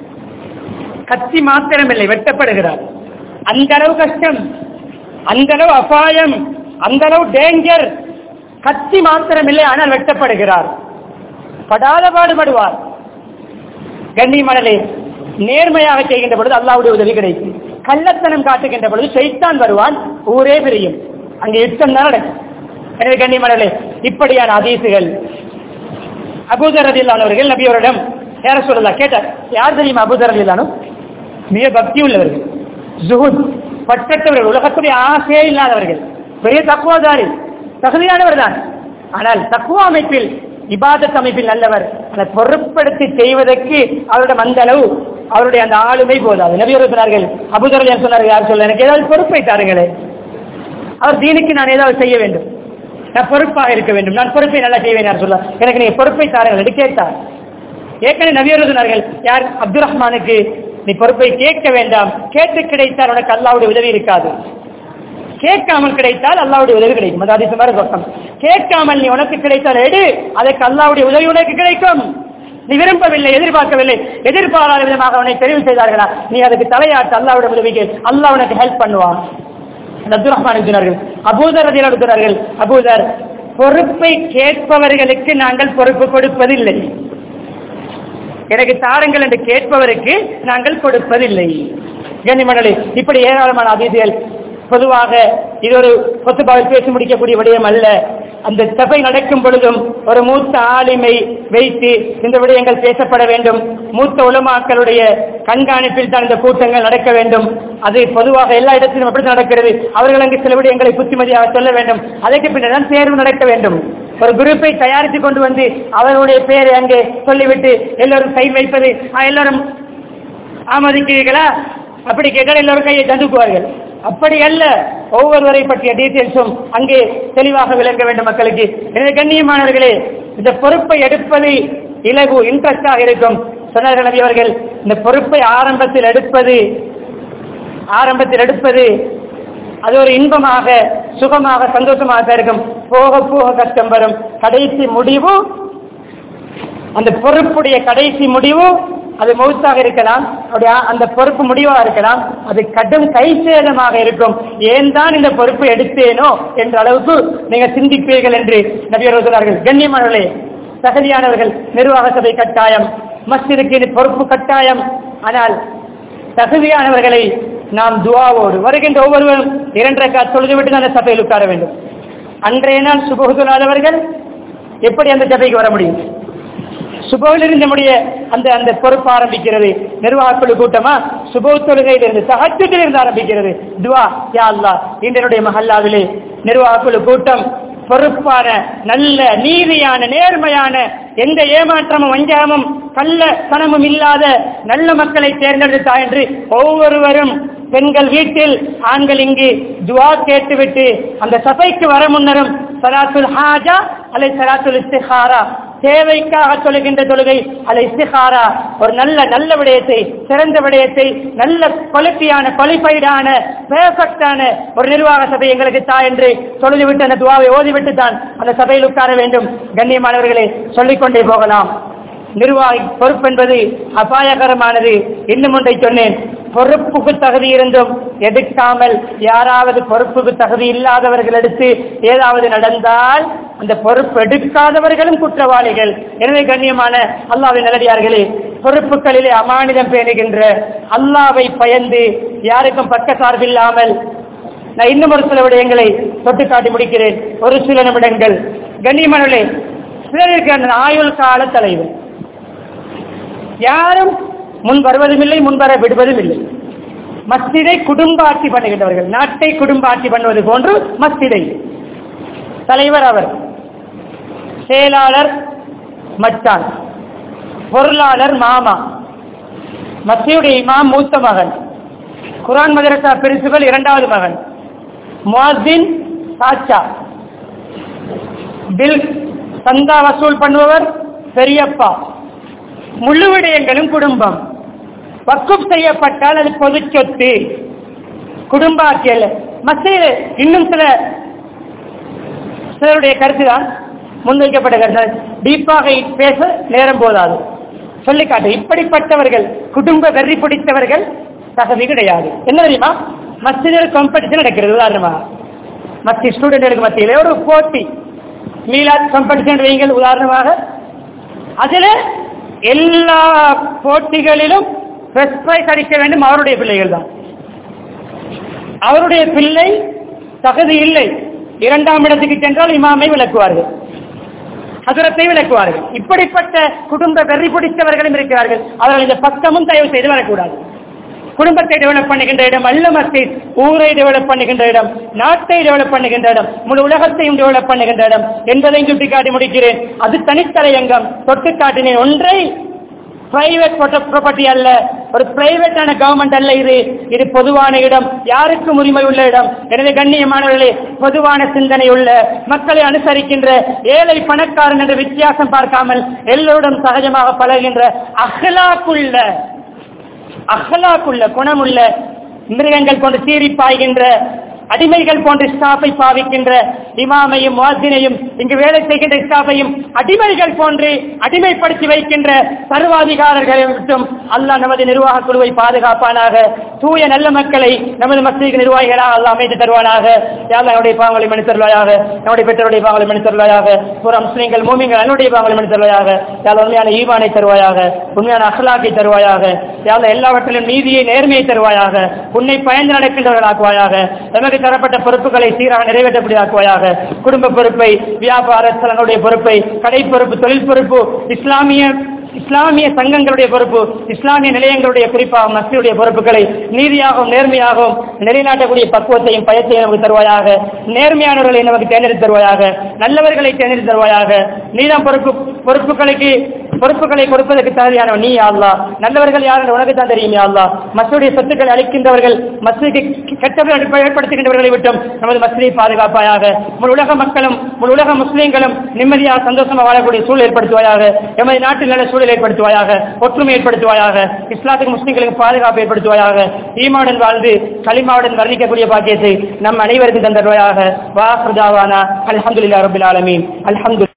கத்தி மாத்திரமில்லை, வெட்டப்படுகிறார். அந்த அளவு கஷ்டம், அந்த அளவு அபாயம், அந்த அளவு டேஞ்சர். கத்தி மாத்திரமில்லை, ஆனால் வெட்டப்படுகிறார். படாத பாடுபடுவார். கண்ணியமானே, நேர்மையாக செய்கின்ற பொழுது அல்லாஹ்வுடைய உதவி கிடைக்கும். கள்ளத்தனம் காட்டுகின்ற பொழுது ஷைத்தான் வருவான், ஊரே பிரியும். அங்கே யுத்தம் தான் நடக்கும். எனவே கண்ணியமானே, இப்படியான ஹதீசுகள். அபூதர் ரலியல்லாஹு அவர்கள் நபி அவரிடம் யார சொல்லலாம் கேட்டார். யார் தெரியுமா அபூதர் ரலியல்லாஹு? மிக பக்தி உள்ளவர்கள், ஜுஹூத் பட்டத்தவர்கள், உலகத்துடைய ஆசையே இல்லாதவர்கள், பெரிய தக்வாதாரி, தகுதியானவர் தான். ஆனால் தக்வா அமைப்பில் இபாதத் அமைப்பில் நல்லவர். அதை பொறுப்படுத்தி செய்வதற்கு அவரிடம் அந்த அளவு அவருடைய அந்த ஆளுமை போதாது. நபி அவர்கள் சொன்னார்கள், அபூதர் ரலியல்லாஹு சொன்னார்கள், யார் சொல்ல எனக்கு ஏதாவது பொறுப்பை தாருங்களே, அவர் தீனுக்கு நான் ஏதாவது செய்ய வேண்டும், நான் பொறுப்பாக இருக்க வேண்டும், நான் பொறுப்பை நல்லா செய்வேன். யார் சொல்ல எனக்கு நீங்க பொறுப்பை தாருங்கள் என்று கேட்டார். ஏற்கனவே நபி அவர்கள் சொன்னார்கள், யார் அப்துல் ரஹ்மானுக்கு நீ பொறுப்பை கேட்க வேண்டாம், கேட்டு கிடைத்தால் உனக்கு அல்லாஹ்வுடைய உதவி இருக்காது, கேட்காமல் கிடைத்தால் அல்லாஹ்வுடைய உதவி கிடைக்கும். அது ஹதீஸ் மாதிரி பக்கம். கேட்காமல் நீ உனக்கு கிடைத்தால் எடு, அதற்கு அல்லாஹ்வுடைய உதவி உனக்கு கிடைக்கும். நீ விரும்பவில்லை, எதிர்பார்க்கவில்லை, எதிர்பாராத விதமாக அவனை தெரிவு செய்தார்களா, நீ அதுக்கு தலையாட்டு அல்லாஹ்வுடைய உதவிக்கு அல்லாஹ் உனக்கு ஹெல்ப் பண்ணுவான். அப்துல் ரஹ்மான் சொன்னார்கள். அபூதர் ரலியல்லாஹு சொன்னார்கள், அபூதர், பொறுப்பை கேட்பவர்களுக்கு நாங்கள் பொறுப்பு கொடுப்பதில்லை, எனக்கு தாருங்கள் என்று கேட்பவருக்கு நாங்கள் கொடுப்பதில்லை. கண்ணியமானவர்களே, இப்படி ஏராளமான ஹதீஸ்கள் பொதுவாக இது ஒரு கொத்துபாவில் பேசி முடிக்கக்கூடிய விடயம் அல்ல. அந்த சபை நடக்கும் பொழுதும் ஒரு மூத்த ஆளுமை வைத்து இந்த விடயங்கள் பேசப்பட வேண்டும். மூத்த உலமாக்களுடைய கண்காணிப்பில் தான் இந்த கூட்டங்கள் நடக்க வேண்டும். அது பொதுவாக எல்லா இடத்திலும் அப்படி நடக்கிறது. அவர்கள் அங்கு சில விடயங்களை புத்திமதியாக சொல்ல வேண்டும். அதற்கு பின்னர் தான் தேர்வு நடக்க வேண்டும். ஒரு குரூப்பை தயாரித்து கொண்டு வந்து அவர்களுடைய பெயரை அங்கே சொல்லிவிட்டு எல்லோரும் கை வைப்பது, எல்லாரும் ஆமதிக்கிறீர்களா அப்படி கேட்டால் எல்லோரும் கையை தந்துக்குவார்கள். அப்படி அல்ல, ஒவ்வொருவரை பற்றிய டீட்டெயில்ஸும் அங்கே தெளிவாக விளங்க வேண்டும் மக்களுக்கு. எனவே கண்ணியமானவர்களே, இந்த பொறுப்பை எடுப்பது இலகு இன்ட்ரெஸ்டாக இருக்கும். சொன்னார்கள் நபி அவர்கள், இந்த பொறுப்பை ஆரம்பத்தில் எடுப்பது ஆரம்பத்தில் எடுப்பது அது ஒரு இன்பமாக சுகமாக சந்தோஷமாக இருக்கும். போக போக கஷ்டம் வரும். கடைசி முடிவு, அந்த பொறுப்புடைய கடைசி முடிவு அது மௌத்தாக இருக்கலாம், அந்த பொறுப்பு முடிவாக இருக்கலாம், அது கடும் கை சேதமாக இருக்கும். ஏன் தான் இந்த பொறுப்பை எடுத்தேனோ என்ற அளவுக்கு நீங்கள் சிந்திப்பீர்கள் என்று நபி அவர்கள் சொன்னார்கள். கண்ணியமானவர்களே, தகுதியானவர்கள் நிர்வாக சபை கட்டாயம், மஸ்ஜிதுக்கு பொறுப்பு கட்டாயம். ஆனால் தகுதியானவர்களை நாம் துஆவோடு வருகின்ற ஒவ்வொருவரும் இரண்டு ரக்காத் தொழுதுவிட்டு அந்த சபையில் உட்கார வேண்டும். அன்றைய நாள் சுபஹ் தொழாதவர்கள் எப்படி அந்த சபைக்கு வர முடியும்? சுபஹிலிருந்து நம்முடைய அந்த அந்த பொறுப்பு ஆரம்பிக்கிறது. நிர்வாகக்குழு கூட்டமா சுபஹ் தொழுகையிலிருந்து தஹஜ்ஜுதிலிருந்து ஆரம்பிக்கிறது. துஆ, யா அல்லாஹ், இன்றைய மஹல்லாவிலே நிர்வாகக்குழு கூட்டம் பொறுப்பான நல்ல நீதியான நேர்மையான எந்த ஏமாற்றமும் வஞ்சகமும் கள்ள தனமும் இல்லாத நல்ல மக்களை தேர்ந்தெடுத்தா என்று ஒவ்வொருவரும் பெண்கள் வீட்டில் ஆண்கள் இங்கு துஆ கேட்டுவிட்டு அந்த சபைக்கு வர முன்னரும் ஸலாத்துல் ஹாஜா அல்லை ஸலாத்துல் இஸ்திகாரா, தேவைக்காக தொழுகின்ற தொழுகை அல்ல இஸ்திகாரா, ஒரு நல்ல நல்ல விடயத்தை சிறந்த விடயத்தை நல்ல குவாலிட்டியான குவாலிஃபைடான பெர்ஃபெக்டான ஒரு நிர்வாக சபை எங்களுக்கு தா என்று சொல்லிவிட்டு அந்த துஆவை ஓதிவிட்டு தான் அந்த சபையில் உட்கார வேண்டும். கண்ணியமானவர்களே, சொல்லிக்கொண்டே போகலாம். நிர்வாகி பொறுப்பு என்பது அபாயகரமானது. இன்னும் ஒன்றை சொன்னேன், பொறுப்புக்கு தகுதி இருந்தும் எடுக்காமல் யாராவது பொறுப்புக்கு தகுதி இல்லாதவர்கள் எடுத்து ஏதாவது நடந்தால் அந்த பொறுப்பு எடுக்காதவர்களும் குற்றவாளிகள். எனவே கண்ணியமான அல்லாஹ்வின் நல்லடியார்களே, பொறுப்புகளிலே அமானிதம் பேணுகின்ற அல்லாஹ்வை பயந்து யாருக்கும் பக்க சார்பில்லாமல் நான் இன்னும் ஒரு சில விடயங்களை தொட்டு காட்டி முடிக்கிறேன். ஒரு சில நிமிடங்கள். கண்ணியமானவர்களே, சிலருக்கு ஆயுள் கால தலைவர் யாரும் முன் வருவதும் இல்லை, முன்வர விடுவதும் இல்லை. மஸ்ஜிதை குடும்ப ஆட்சி பண்ணுகின்றவர்கள், நாட்டை குடும்ப ஆட்சி பண்ணுவது போன்று மஸ்ஜிதை தலைவர் அவர், செயலாளர் மச்சான், பொருளாளர் மாமா, மஸ்ஜிதுடைய இமாம் மூத்த மகன், குர்ஆன் மதரசா பிரின்சிபல் இரண்டாவது மகன், முஅஸ்ஸின் சாச்சா, பில் சந்தா வசூல் பண்ணுபவர் பெரியப்பா, முழு விடயங்களும் குடும்பம். வக்குப் செய்யப்பட்டால் அது பொது சொத்து, குடும்ப ஆட்சியல்ல. மஸ்ஜித் இன்னும் சில சிலருடைய கருத்துதான் முன்வைக்கப்பட்ட கருத்து, டீப்பாக பேச நேரம் போதாது. சொல்லிக்காட்டு, இப்படிப்பட்டவர்கள் குடும்ப வெறி பிடித்தவர்கள் தகுதி கிடையாது. என்ன தெரியுமா, மஸ்ஜிதில் காம்படிஷன் நடக்கிறது. உதாரணமாக மஸ்ஜித் ஸ்டூடெண்ட்களுக்கு மத்தியிலே ஒரு போட்டி, மீலாத் காம்படிஷன் வைங்கள் உதாரணமாக. அதில் எல்லா போட்டிகளிலும் ஃபர்ஸ்ட் பிரைஸ் அடிக்க வேண்டும் அவருடைய பிள்ளைகள் தான். அவருடைய பிள்ளை தகுதி இல்லை, இரண்டாம் இடத்துக்கு சென்றால் இமாமை விளக்குவார்கள், ஹஸரத்தை விளக்குவார்கள். இப்படிப்பட்ட குடும்ப வெறி பிடித்தவர்களும் இருக்கிறார்கள். அவர்கள் இந்த பக்கமும் தயவு செய்து வரக்கூடாது. குடும்பத்தை டெவலப் பண்ணுகின்ற இடம் அல்ல மஸ்ஜித், ஊரை டெவலப் பண்ணுகின்ற இடம், நாட்டை டெவலப் பண்ணுகின்ற இடம், முழு உலகத்தையும் டெவலப் பண்ணுகின்ற இடம் என்பதை சுட்டிக்காட்டி முடிக்கிறேன். அது தனித்தலையங்கம். தொட்டு காட்டினேன் ஒன்றை, பிரைவேட் ப்ராப்பர்ட்டி அல்ல, ஒரு பிரைவேட்டான கவர்மெண்ட் அல்ல இது. இது பொதுவான இடம், யாருக்கும் உரிமை உள்ள இடம். எனவே கண்ணியமானவர்களே, பொதுவான சிந்தனை உள்ள மக்களை அனுசரிக்கின்ற ஏழை பணக்காரன் என்ற வித்தியாசம் பார்க்காமல் எல்லோருடன் சகஜமாக பழகின்ற அஹ்லாக்குள்ள அஹ்லாக்குள்ள குணமுள்ள, மிருகங்கள் போன்று சீறி பாய்கின்ற, அடிமைகள் போன்ற ஸ்டாஃபை பாவிக்கின்ற இமாமையும் முஅஸ்ஸினையும் இங்கு வேலை செய்கின்ற ஸ்டாஃபையும் அடிமைகள் போன்று அடிமைப்படுத்தி வைக்கின்ற சர்வாதிகாரர்களை விட்டும் அல்லாஹ் நமது நிர்வாக குழுவை பாதுகாப்பானாக. தூய நல்ல மக்களை நமது மஸ்ஜித் நிர்வாகிகளாக அல்லாஹ் அமைத்து தருவானாக. யா அல்லாஹ் நம்முடைய பாவங்களை மன்னித்து தருவாயாக, நம்முடைய பெற்றோருடைய பாவங்களை மன்னித்து தருவாயாக, ஒரு முஸ்லிம்கள் மூமின்கள் என்னுடைய பாவங்களை மன்னித்து தருவாயாக. யா அல்லாஹ் உண்மையான ஈமானை தருவாயாக, உண்மையான அஹ்லாக்கை தருவாயாக. யா அல்லாஹ் எல்லாவற்றிலும் நீதியை நேர்மையை தருவாயாக, உன்னை பயந்து நடக்கின்றவர்களாக்குவாயாக. எமக்கு தரப்பட்ட பொறுப்புகளை சீராக நிறைவேற்றக்கூடியதாக்குவாயாக. குடும்ப பொறுப்பை, வியாபார ஸ்தலங்களுடைய பொறுப்பை, கடை பொறுப்பு, தொழில் பொறுப்பு, இஸ்லாமிய இஸ்லாமிய சங்கங்களுடைய பொறுப்பு, இஸ்லாமிய நிலையங்களுடைய குறிப்பாக மஸ்ஜிதுடைய பொறுப்புகளை நீதியாகவும் நேர்மையாகவும் நிலைநாட்டக்கூடிய பக்குவத்தையும் பயத்தையும் நமக்கு தருவாயாக. நேர்மையானவர்களை நமக்கு தேர்ந்தெடுத்து தருவாயாக. நல்லவர்களை தேர்ந்தெடுத்து தருவாயாக. நீதான் பொறுப்பு பொறுப்புகளுக்கு பொறுப்புகளை கொடுப்பதற்கு தகுதியானவன் நீ அல்லாஹ். நல்லவர்கள் யார் என்று உனக்கு தான் தெரியும் அல்லாஹ். மஸ்ஜிதுடைய சொத்துக்களை அளிக்கின்றவர்கள், மஸ்ஜிதுக்கு கெட்டவர்கள் ஏற்படுத்துகின்றவர்களை விட்டும் நமது மஸ்ஜிதை பாதுகாப்பாயாக. முழு உலக மக்களும் முழு உலக முஸ்லீம்களும் நிம்மதியாக சந்தோஷமாக வாழக்கூடிய சூழல் ஏற்படுத்துவாயாக. எமது நாட்டில் நல்ல சூழல் ஏற்படுத்துவாயாக. ஒற்றுமை ஏற்படுத்துவாயாக. இஸ்லாத்துக்கு முஸ்லீம்களுக்கு பாதுகாப்பு ஏற்படுத்துவாயாக. ஈமாவுடன் வாழ்ந்து கலிமாவுடன் வர்ணிக்கக்கூடிய பாக்கியத்தை நம் அனைவருக்கும் தந்தருவாயாக. வாஹ்ரு தாவானா அல்ஹம்துலில்லாஹி ரப்பில் ஆலமீன். அல்ஹம்து